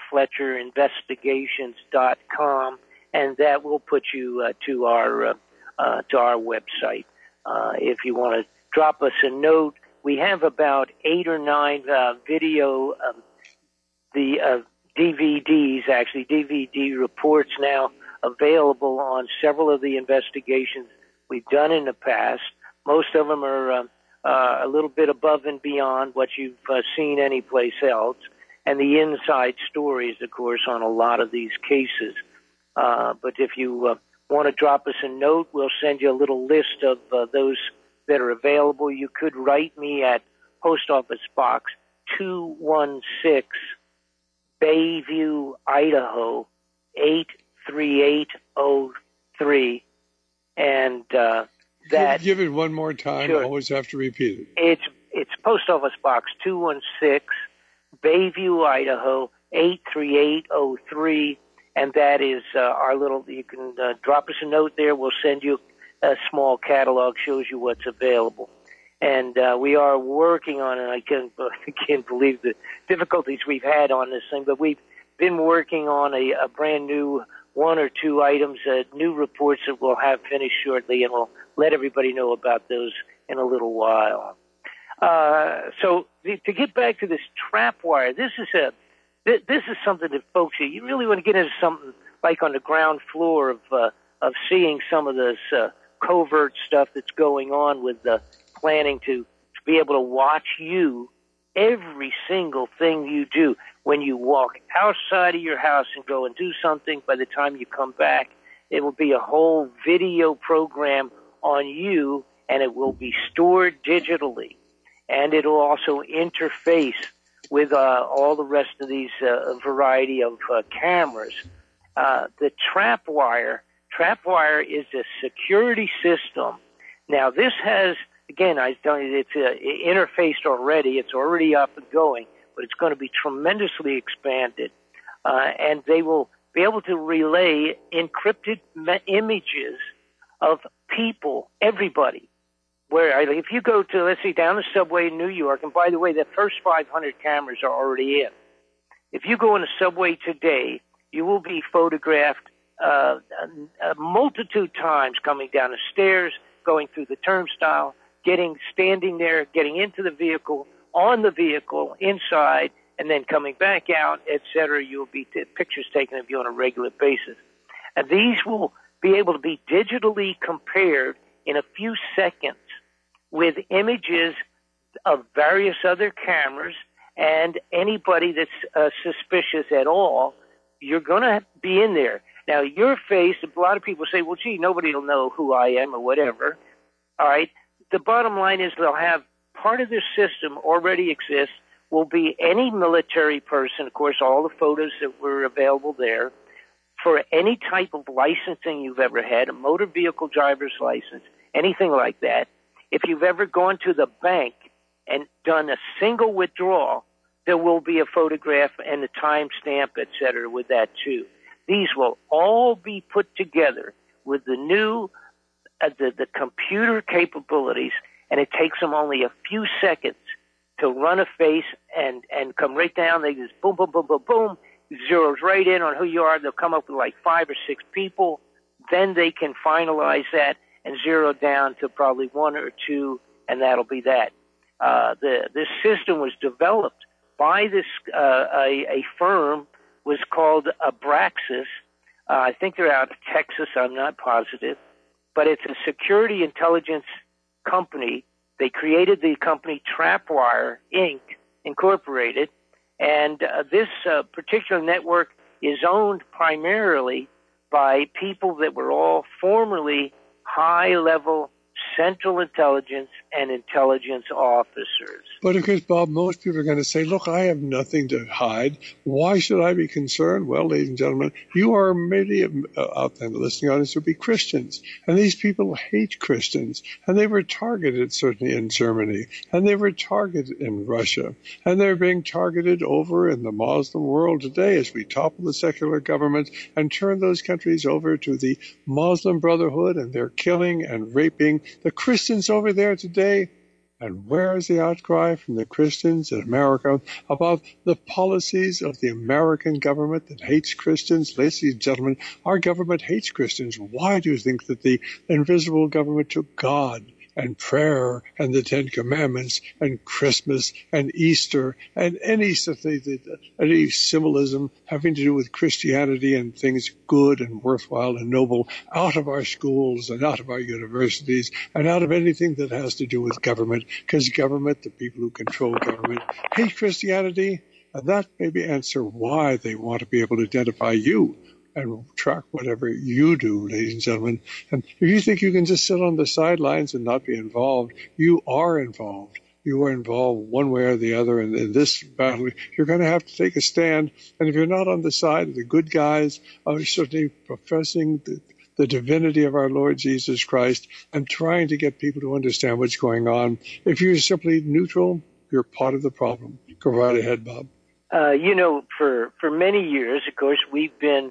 BobFletcherInvestigations.com, and that will put you to our website. If you want to drop us a note, we have about 8 or 9 video DVDs, actually DVD reports now available on several of the investigations we've done in the past. Most of them are a little bit above and beyond what you've seen anyplace else, and the inside stories, of course, on a lot of these cases. But if you want to drop us a note, we'll send you a little list of those that are available. You could write me at Post Office Box 216, Bayview, Idaho, 83803, and that. Give it one more time. Sure. I always have to repeat it. It's Post Office Box 216, Bayview, Idaho, 83803, and that is our little. You can drop us a note there. We'll send you a small catalog, shows you what's available. And we are working on it. I can't believe the difficulties we've had on this thing, but we've been working on a brand new 1 or 2 items, new reports that we'll have finished shortly, and we'll let everybody know about those in a little while. So to get back to this trap wire, this is something that, folks, you really want to get into something like on the ground floor of seeing some of this covert stuff that's going on with the planning to be able to watch you, every single thing you do. When you walk outside of your house and go and do something, by the time you come back, it will be a whole video program on you, and it will be stored digitally. And it will also interface with all the rest of these variety of cameras. The trap wire is a security system. Now, this has, again, I tell you, it's interfaced already. It's already up and going, but it's going to be tremendously expanded. And they will be able to relay encrypted images of people, everybody. Where if you go to, let's say, down the subway in New York, and by the way, the first 500 cameras are already in. If you go in the subway today, you will be photographed a multitude times coming down the stairs, going through the turnstile, standing there, getting into the vehicle, on the vehicle, inside, and then coming back out, etc. You'll be pictures taken of you on a regular basis. And these will be able to be digitally compared in a few seconds with images of various other cameras, and anybody that's suspicious at all, you're going to be in there. Now, your face, a lot of people say, well, gee, nobody will know who I am or whatever. All right. The bottom line is they'll have part of their system already exists, will be any military person, of course, all the photos that were available there, for any type of licensing you've ever had, a motor vehicle driver's license, anything like that. If you've ever gone to the bank and done a single withdrawal, there will be a photograph and a timestamp, et cetera, with that too. These will all be put together with the new, the computer capabilities, and it takes them only a few seconds to run a face and come right down. They just boom, boom, boom, boom, boom, zeroes right in on who you are. They'll come up with like 5 or 6 people. Then they can finalize that and zero down to probably 1 or 2, and that'll be that. This system was developed by this a firm was called Abraxas. I think they're out of Texas. I'm not positive, but it's a security intelligence company. They created the company Trapwire Inc. Incorporated, and this particular network is owned primarily by people that were all formerly high-level Central Intelligence and intelligence officers. But of course, Bob, most people are going to say, look, I have nothing to hide. Why should I be concerned? Well, ladies and gentlemen, you are maybe out there in the listening audience would be Christians. And these people hate Christians. And they were targeted certainly in Germany. And they were targeted in Russia. And they're being targeted over in the Muslim world today as we topple the secular governments and turn those countries over to the Muslim Brotherhood. And they're killing and raping the Christians over there today. And where is the outcry from the Christians in America about the policies of the American government that hates Christians? Ladies and gentlemen, our government hates Christians. Why do you think that the invisible government took God and prayer and the Ten Commandments and Christmas and Easter and any symbolism having to do with Christianity and things good and worthwhile and noble out of our schools and out of our universities and out of anything that has to do with government? Because government, the people who control government, hate Christianity, and that may be answer why they want to be able to identify you and track whatever you do, ladies and gentlemen. And if you think you can just sit on the sidelines and not be involved, you are involved. You are involved one way or the other in this battle. You're going to have to take a stand. And if you're not on the side of the good guys, certainly professing the divinity of our Lord Jesus Christ and trying to get people to understand what's going on, if you're simply neutral, you're part of the problem. Go right ahead, Bob. For many years, of course, we've been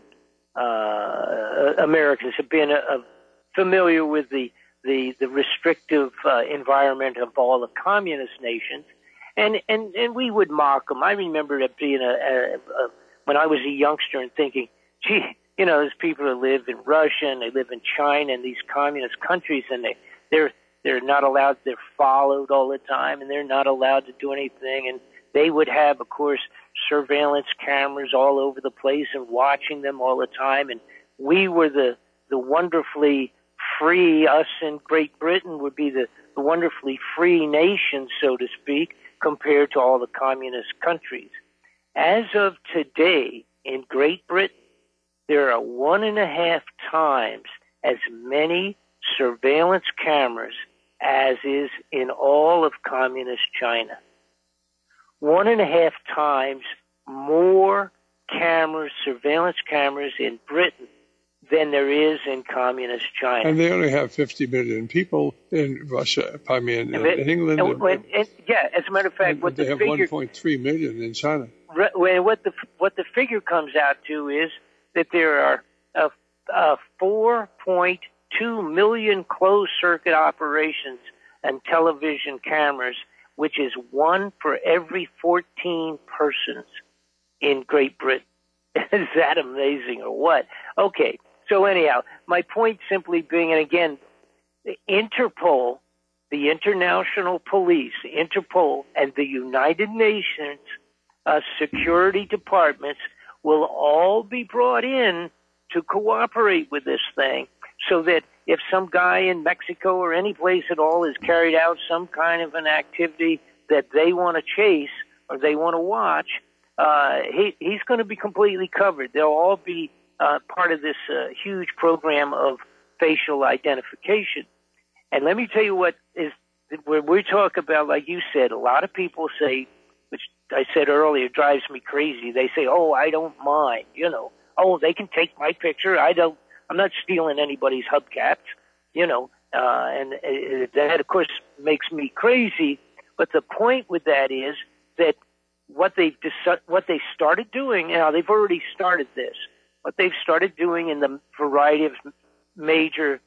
Americans have been familiar with the restrictive environment of all the communist nations, and we would mock them. I remember it being when I was a youngster and thinking, gee, there's people who live in Russia and they live in China and these communist countries, and they're not allowed. They're followed all the time, and they're not allowed to do anything. And they would have, of course, surveillance cameras all over the place and watching them all the time. And we were the wonderfully free, us in Great Britain would be the wonderfully free nation, so to speak, compared to all the communist countries. As of today, in Great Britain, there are 1.5 times as many surveillance cameras as is in all of communist China. 1.5 times more cameras, surveillance cameras in Britain than there is in communist China. And they only have 50 million people in Russia, in England. As a matter of fact, they have 1.3 million in China. What the figure comes out to is that there are 4.2 million closed-circuit operations and television cameras, which is 1 for every 14 persons in Great Britain. Is that amazing or what? Okay, so anyhow, my point simply being, and again, the Interpol, the International Police, Interpol, and the United Nations security departments will all be brought in to cooperate with this thing, so that if some guy in Mexico or any place at all has carried out some kind of an activity that they want to chase or they want to watch, he's going to be completely covered. They'll all be part of this huge program of facial identification. And let me tell you what is, when we talk about, like you said, a lot of people say, which I said earlier drives me crazy. They say, oh, I don't mind, oh, they can take my picture. I'm not stealing anybody's hubcaps, and that, of course, makes me crazy. But the point with that is that what they started doing, they've already started this. What they've started doing in the variety of major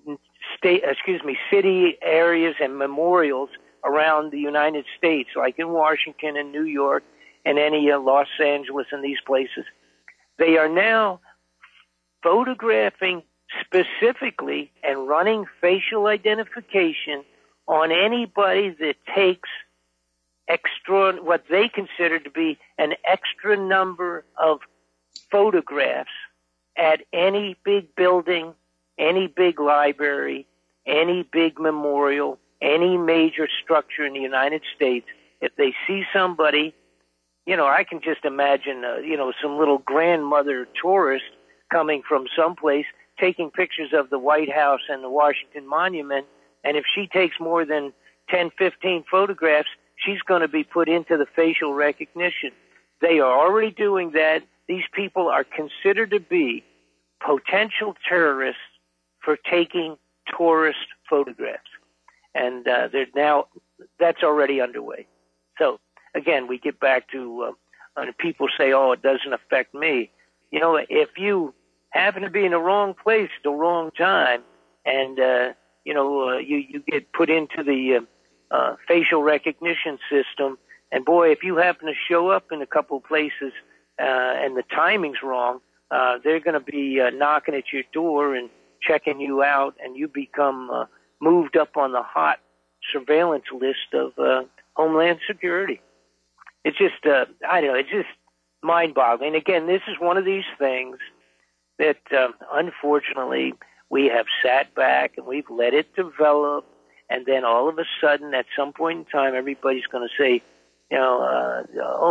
city areas and memorials around the United States, like in Washington and New York and any Los Angeles and these places, they are now photographing specifically and running facial identification on anybody that takes what they consider to be an extra number of photographs at any big building, any big library, any big memorial, any major structure in the United States. If they see somebody, I can just imagine, some little grandmother tourist coming from someplace taking pictures of the White House and the Washington Monument, and if she takes more than 10, 15 photographs, she's going to be put into the facial recognition. They are already doing that. These people are considered to be potential terrorists for taking tourist photographs. And that's already underway. So, again, we get back to people say, oh, it doesn't affect me. If you happen to be in the wrong place at the wrong time and, you get put into the facial recognition system. And boy, if you happen to show up in a couple of places and the timing's wrong, they're going to be knocking at your door and checking you out, and you become moved up on the hot surveillance list of Homeland Security. It's just, I don't know, it's just mind-boggling. Again, this is one of these things that, unfortunately, we have sat back and we've let it develop, and then all of a sudden, at some point in time, everybody's going to say, you know,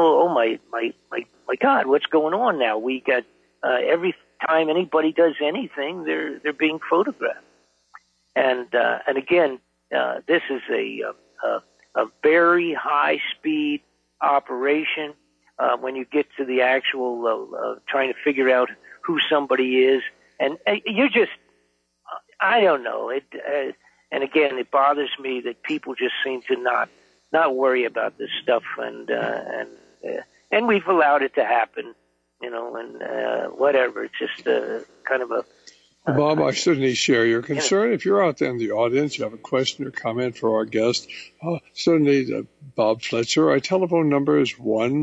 my God, what's going on now? We got every time anybody does anything, they're being photographed, and again, this is a very high-speed operation. When you get to the actual trying to figure out who somebody is, and you're just, I don't know. And again, it bothers me that people just seem to not worry about this stuff, and we've allowed it to happen, you know, and whatever. It's just kind of a. Bob, I certainly share your concern. If you're out there in the audience, you have a question or comment for our guest, certainly Bob Fletcher. Our telephone number is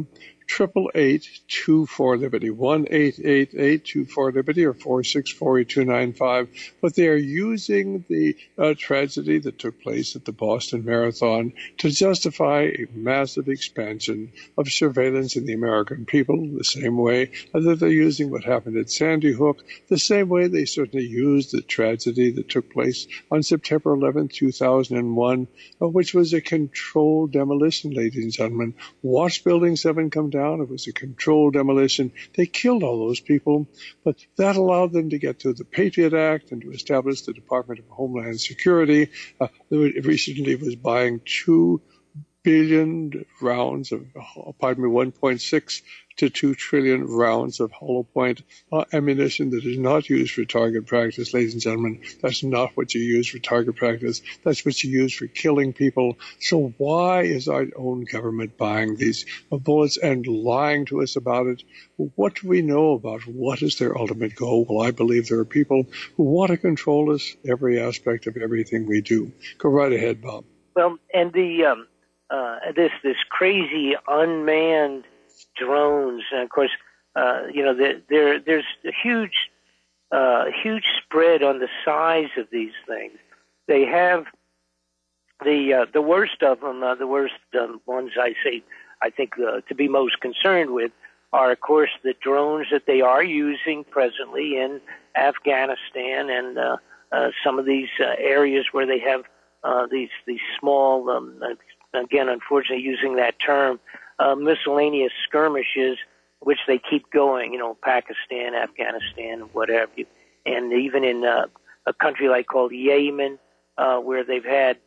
1-888-24-LIBERTY, 1-888-24-LIBERTY, or 464-8295. But they are using the tragedy that took place at the Boston Marathon to justify a massive expansion of surveillance in the American people, the same way that they're using what happened at Sandy Hook, the same way they certainly used the tragedy that took place on September 11, 2001, which was a controlled demolition, ladies and gentlemen. Watch Building 7 come down. It was a controlled demolition. They killed all those people, but that allowed them to get to the Patriot Act and to establish the Department of Homeland Security. It recently was buying 2 billion rounds of, 1.6 to 2 trillion rounds of hollow point ammunition that is not used for target practice, ladies and gentlemen. That's not what you use for target practice. That's what you use for killing people. So why is our own government buying these bullets and lying to us about it? What do we know about what is their ultimate goal? Well, I believe there are people who want to control us, every aspect of everything we do. Go right ahead, Bob. Well, and the this crazy unmanned drones, and of course, you know, there's a huge spread on the size of these things. They have the worst of them. The worst ones I think to be most concerned with are, of course, the drones that they are using presently in Afghanistan and some of these areas where they have these small, again, unfortunately, using that term. Miscellaneous skirmishes, which they keep going, you know, Pakistan, Afghanistan, whatever. And even in a country like called Yemen, where they've had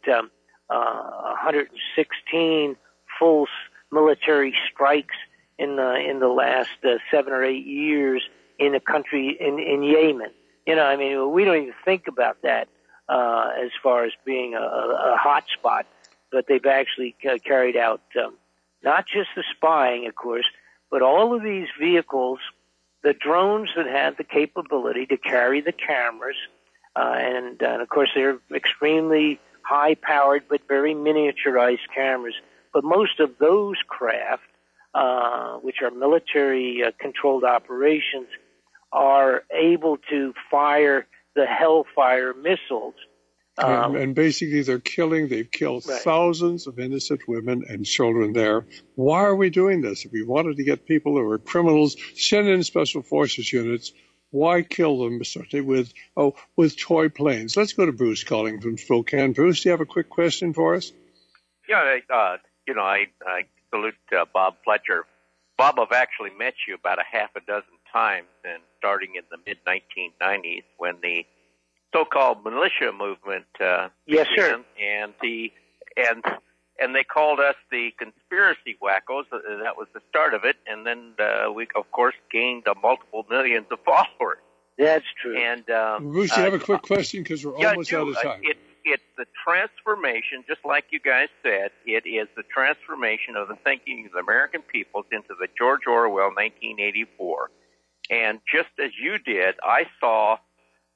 116 full military strikes in the last 7 or 8 years in a country in Yemen. You know, I mean, we don't even think about that as far as being a hot spot, but they've actually carried out not just the spying, of course, but all of these vehicles, the drones that have the capability to carry the cameras, and of course they're extremely high-powered but very miniaturized cameras. But most of those craft, which are military-controlled operations, are able to fire the Hellfire missiles. And basically they've killed thousands of innocent women and children there. Why are we doing this? If we wanted to get people who are criminals, send in special forces units, why kill them certainly with toy planes? Let's go to Bruce calling from Spokane. Bruce, do you have a quick question for us? Yeah, you know, I salute Bob Fletcher. Bob, I've actually met you about a half a dozen times, and starting in the mid-1990s when the so-called militia movement yes, sir. And they called us the conspiracy wackos. That was the start of it, and then we, of course, gained multiple millions of followers. That's true. And Bruce, you have a quick question because we're almost out of time. It's the transformation, just like you guys said. It is the transformation of the thinking of the American peoples into the George Orwell 1984. And just as you did, I saw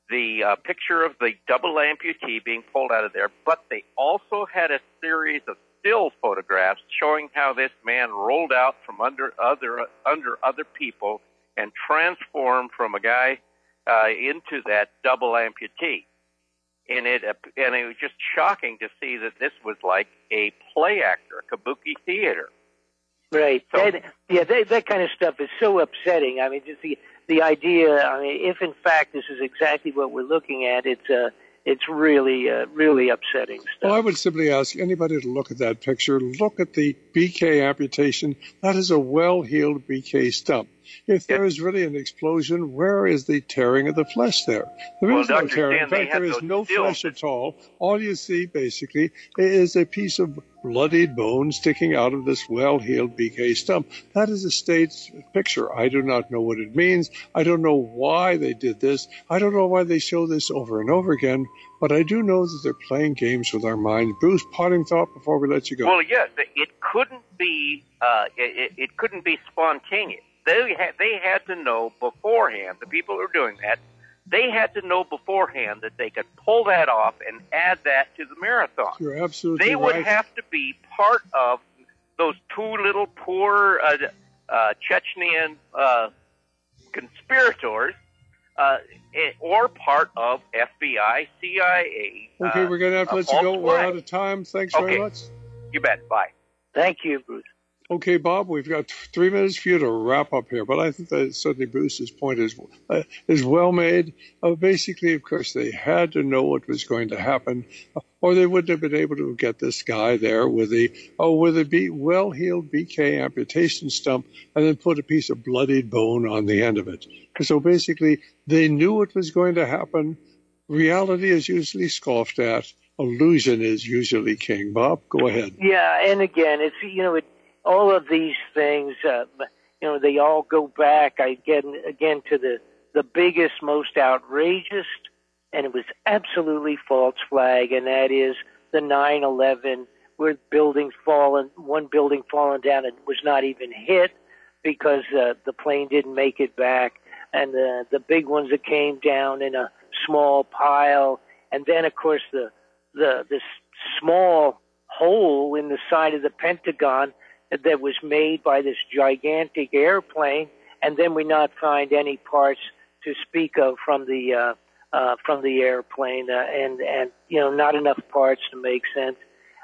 the picture of the double amputee being pulled out of there, but they also had a series of still photographs showing how this man rolled out from under other people and transformed from a guy into that double amputee. And it was just shocking to see that this was like a play actor, a kabuki theater. Right. So, that kind of stuff is so upsetting. I mean, just the idea. I mean, if in fact this is exactly what we're looking at, it's really upsetting stuff. Well, I would simply ask anybody to look at that picture. Look at the BK amputation. That is a well-healed BK stump. If there is really an explosion, where is the tearing of the flesh there? There is no tearing. In fact, there is no flesh at all. All you see, basically, is a piece of bloodied bone sticking out of this well-healed BK stump. That is a staged picture. I do not know what it means. I don't know why they did this. I don't know why they show this over and over again. But I do know that they're playing games with our minds. Bruce, parting thought before we let you go. Well, yes, it couldn't be. It couldn't be spontaneous. They had to know beforehand. The people who are doing that, they had to know beforehand that they could pull that off and add that to the marathon. You're absolutely They would right. have to be part of those two little poor Chechnyan conspirators, or part of FBI, CIA. Okay, we're going to have to let you go. We're out of time. Thanks very much. You bet. Bye. Thank you, Bruce. Okay, Bob, we've got 3 minutes for you to wrap up here, but I think that certainly Bruce's point is well made. Basically, of course, they had to know what was going to happen, or they wouldn't have been able to get this guy there with a well-healed BK amputation stump and then put a piece of bloodied bone on the end of it. So basically, they knew what was going to happen. Reality is usually scoffed at. Illusion is usually king. Bob, go ahead. Yeah, and again, it's all of these things, they all go back again to the biggest, most outrageous, and it was absolutely false flag, and that is the 9/11, where one building fallen down and was not even hit because the plane didn't make it back, and the big ones that came down in a small pile, and then of course this small hole in the side of the Pentagon that was made by this gigantic airplane, and then we not find any parts to speak of from the airplane, and not enough parts to make sense.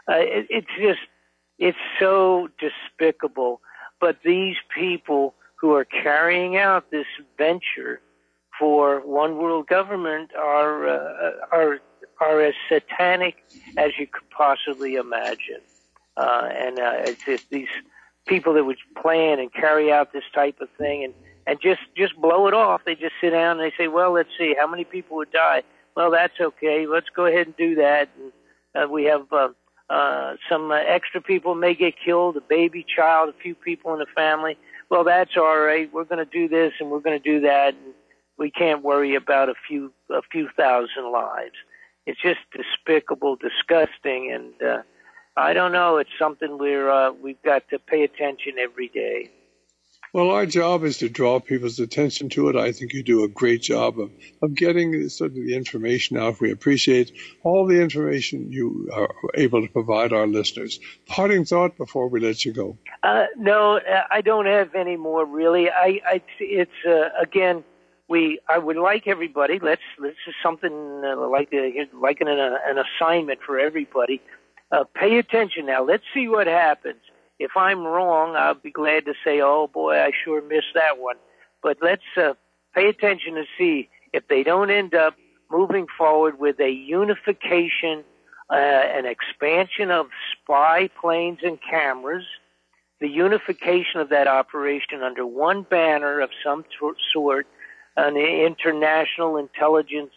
It's so despicable. But these people who are carrying out this venture for one world government are as satanic as you could possibly imagine. It's just these people that would plan and carry out this type of thing and just blow it off. They just sit down and they say, well, let's see, how many people would die? Well, that's okay. Let's go ahead and do that. And we have some extra people may get killed, a baby child, a few people in the family. Well, that's all right. We're going to do this and we're going to do that. And we can't worry about a few thousand lives. It's just despicable, disgusting, and I don't know. It's something we've got to pay attention every day. Well, our job is to draw people's attention to it. I think you do a great job of getting sort of the information out. We appreciate all the information you are able to provide our listeners. Parting thought before we let you go. No, I don't have any more really. Again, I would like everybody. Let's do something like an assignment for everybody. Pay attention now. Let's see what happens. If I'm wrong, I'll be glad to say, oh, boy, I sure missed that one. But let's pay attention to see if they don't end up moving forward with a unification, an expansion of spy planes and cameras, the unification of that operation under one banner of some sort, an international intelligence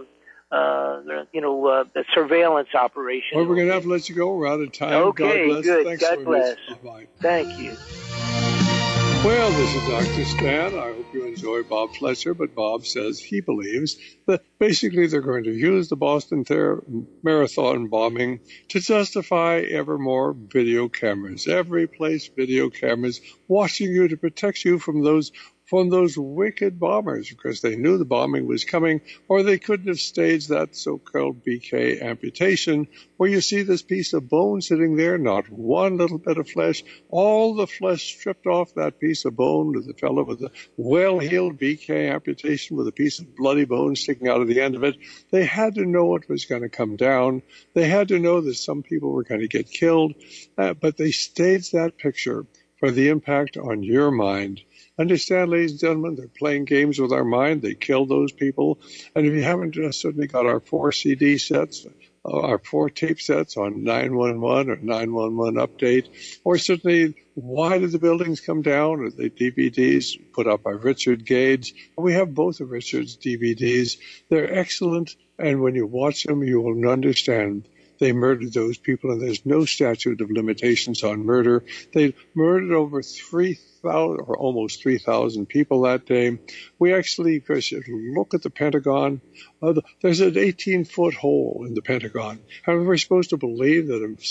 surveillance operation. Well, we're going to have to let you go. We're out of time. Okay, God bless. good. Thanks God bless. Bye-bye. Thank you. Well, this is Dr. Stan. I hope you enjoy Bob Fletcher, but Bob says he believes that basically they're going to use the Boston Marathon bombing to justify ever more video cameras. Every place video cameras watching you to protect you from those from those wicked bombers, because they knew the bombing was coming, or they couldn't have staged that so-called BK amputation, where you see this piece of bone sitting there, not one little bit of flesh, all the flesh stripped off that piece of bone to the fellow with a well-healed BK amputation with a piece of bloody bone sticking out of the end of it. They had to know it was going to come down. They had to know that some people were going to get killed, but they staged that picture for the impact on your mind. Understand, ladies and gentlemen, they're playing games with our mind. They killed those people. And if you haven't certainly got our 4 CD sets, our 4 tape sets on 911 or 911 update, or certainly why did the buildings come down, or the DVDs put up by Richard Gage. We have both of Richard's DVDs. They're excellent, and when you watch them, you will understand. They murdered those people, and there's no statute of limitations on murder. They murdered over 3,000 or almost 3,000 people that day. We actually, if you look at the Pentagon, there's an 18-foot hole in the Pentagon. And we're supposed to believe that a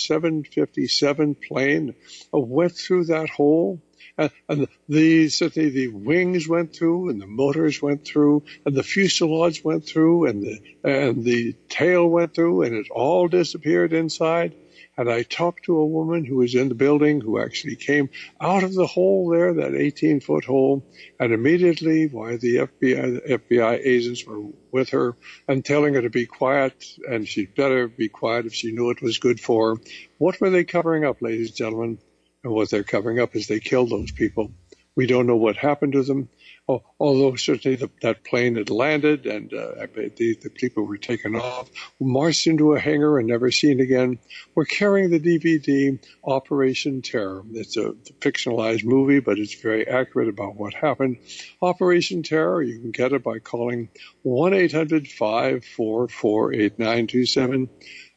757 plane went through that hole. And certainly the wings went through, and the motors went through, and the fuselage went through, and the tail went through, and it all disappeared inside. And I talked to a woman who was in the building who actually came out of the hole there, that 18-foot hole, and immediately, while the FBI agents were with her and telling her to be quiet, and she'd better be quiet if she knew it was good for her. What were they covering up, ladies and gentlemen? And what they're covering up is they killed those people. We don't know what happened to them, although certainly that plane had landed and the people were taken off, marched into a hangar and never seen again. We're carrying the DVD Operation Terror. It's a fictionalized movie, but it's very accurate about what happened. Operation Terror, you can get it by calling 1-800-544-8927.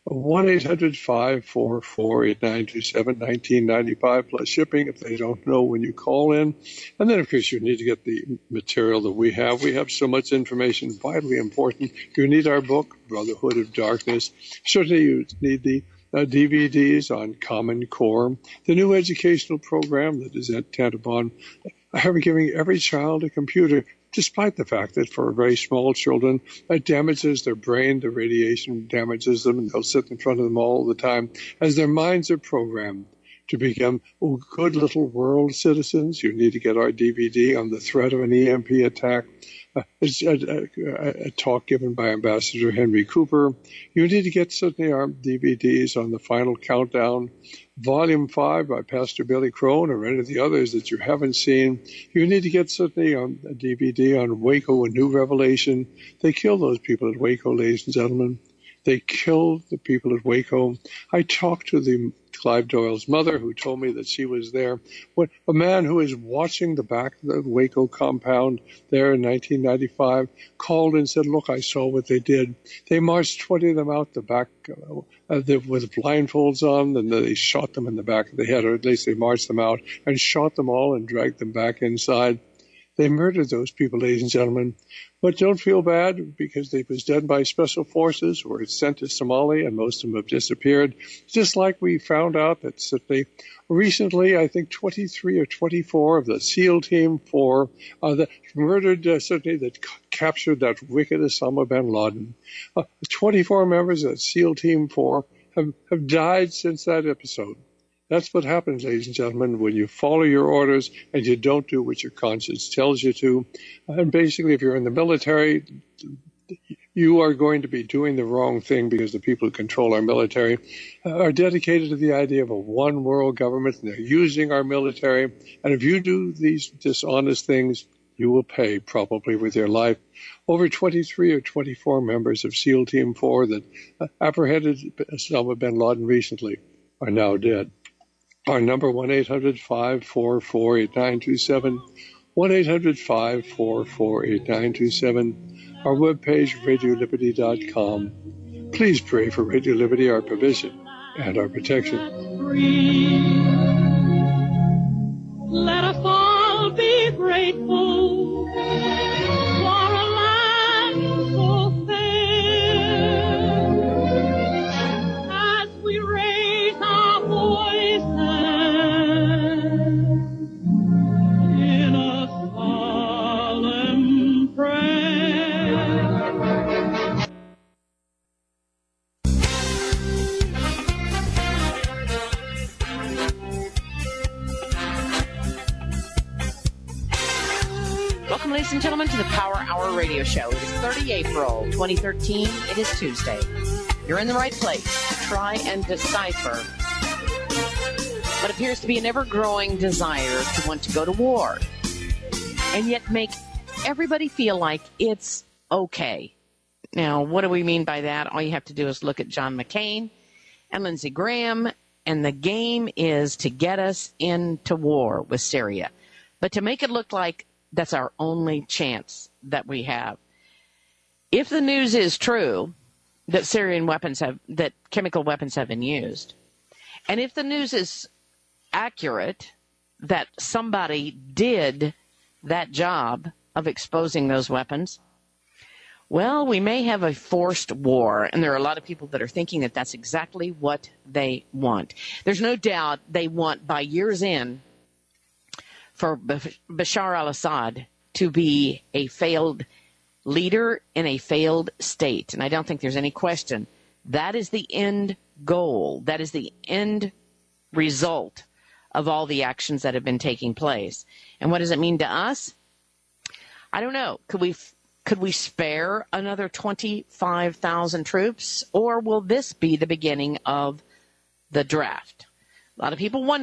1-800-544-8927, $19.95 plus shipping if they don't know when you call in. And then, of course, you need to get the material that we have. We have so much information, vitally important. You need our book, Brotherhood of Darkness. Certainly you need the DVDs on Common Core, the new educational program that is intent upon giving every child a computer, despite the fact that for very small children, it damages their brain, the radiation damages them, and they'll sit in front of them all the time as their minds are programmed to become good little world citizens. You need to get our DVD on the threat of an EMP attack. It's a talk given by Ambassador Henry Cooper. You need to get certainly our DVDs on the Final Countdown, Volume 5 by Pastor Billy Crone, or any of the others that you haven't seen. You need to get certainly on a DVD on Waco, A New Revelation. They killed those people at Waco, ladies and gentlemen. They killed the people at Waco. I talked to Clive Doyle's mother, who told me that she was there. When a man who was watching the back of the Waco compound there in 1995 called and said, "Look, I saw what they did. They marched 20 of them out the back with blindfolds on, and they shot them in the back of the head, or at least they marched them out and shot them all and dragged them back inside." They murdered those people, ladies and gentlemen. But don't feel bad, because they was done by special forces or it's sent to Somalia, and most of them have disappeared. Just like we found out that recently, I think 23 or 24 of the SEAL Team 4 that murdered, certainly that captured that wicked Osama bin Laden. 24 members of SEAL Team 4 have died since that episode. That's what happens, ladies and gentlemen, when you follow your orders and you don't do what your conscience tells you to. And basically, if you're in the military, you are going to be doing the wrong thing, because the people who control our military are dedicated to the idea of a one world government, and they're using our military. And if you do these dishonest things, you will pay, probably with your life. Over 23 or 24 members of SEAL Team 4 that apprehended Osama bin Laden recently are now dead. Our number, 1-800-544-8927, 1-800-544-8927. Our webpage, RadioLiberty.com. Please pray for Radio Liberty, our provision and our protection. Let us all be grateful for a land so fair. As we raise our voices in a song ladies and gentlemen, to the Power Hour Radio Show. It is 30 April 2013. It is Tuesday. You're in the right place to try and decipher what appears to be an ever-growing desire to want to go to war, and yet make everybody feel like it's okay. Now, what do we mean by that? All you have to do is look at John McCain and Lindsey Graham, and the game is to get us into war with Syria. But to make it look like that's our only chance that we have. If the news is true that that chemical weapons have been used, and if the news is accurate that somebody did that job of exposing those weapons, well, we may have a forced war, and there are a lot of people that are thinking that that's exactly what they want. There's no doubt they want, by year's end, for Bashar al-Assad to be a failed leader in a failed state. And I don't think there's any question. That is the end goal. That is the end result of all the actions that have been taking place. And what does it mean to us? I don't know. Could we spare another 25,000 troops? Or will this be the beginning of the draft? A lot of people wonder.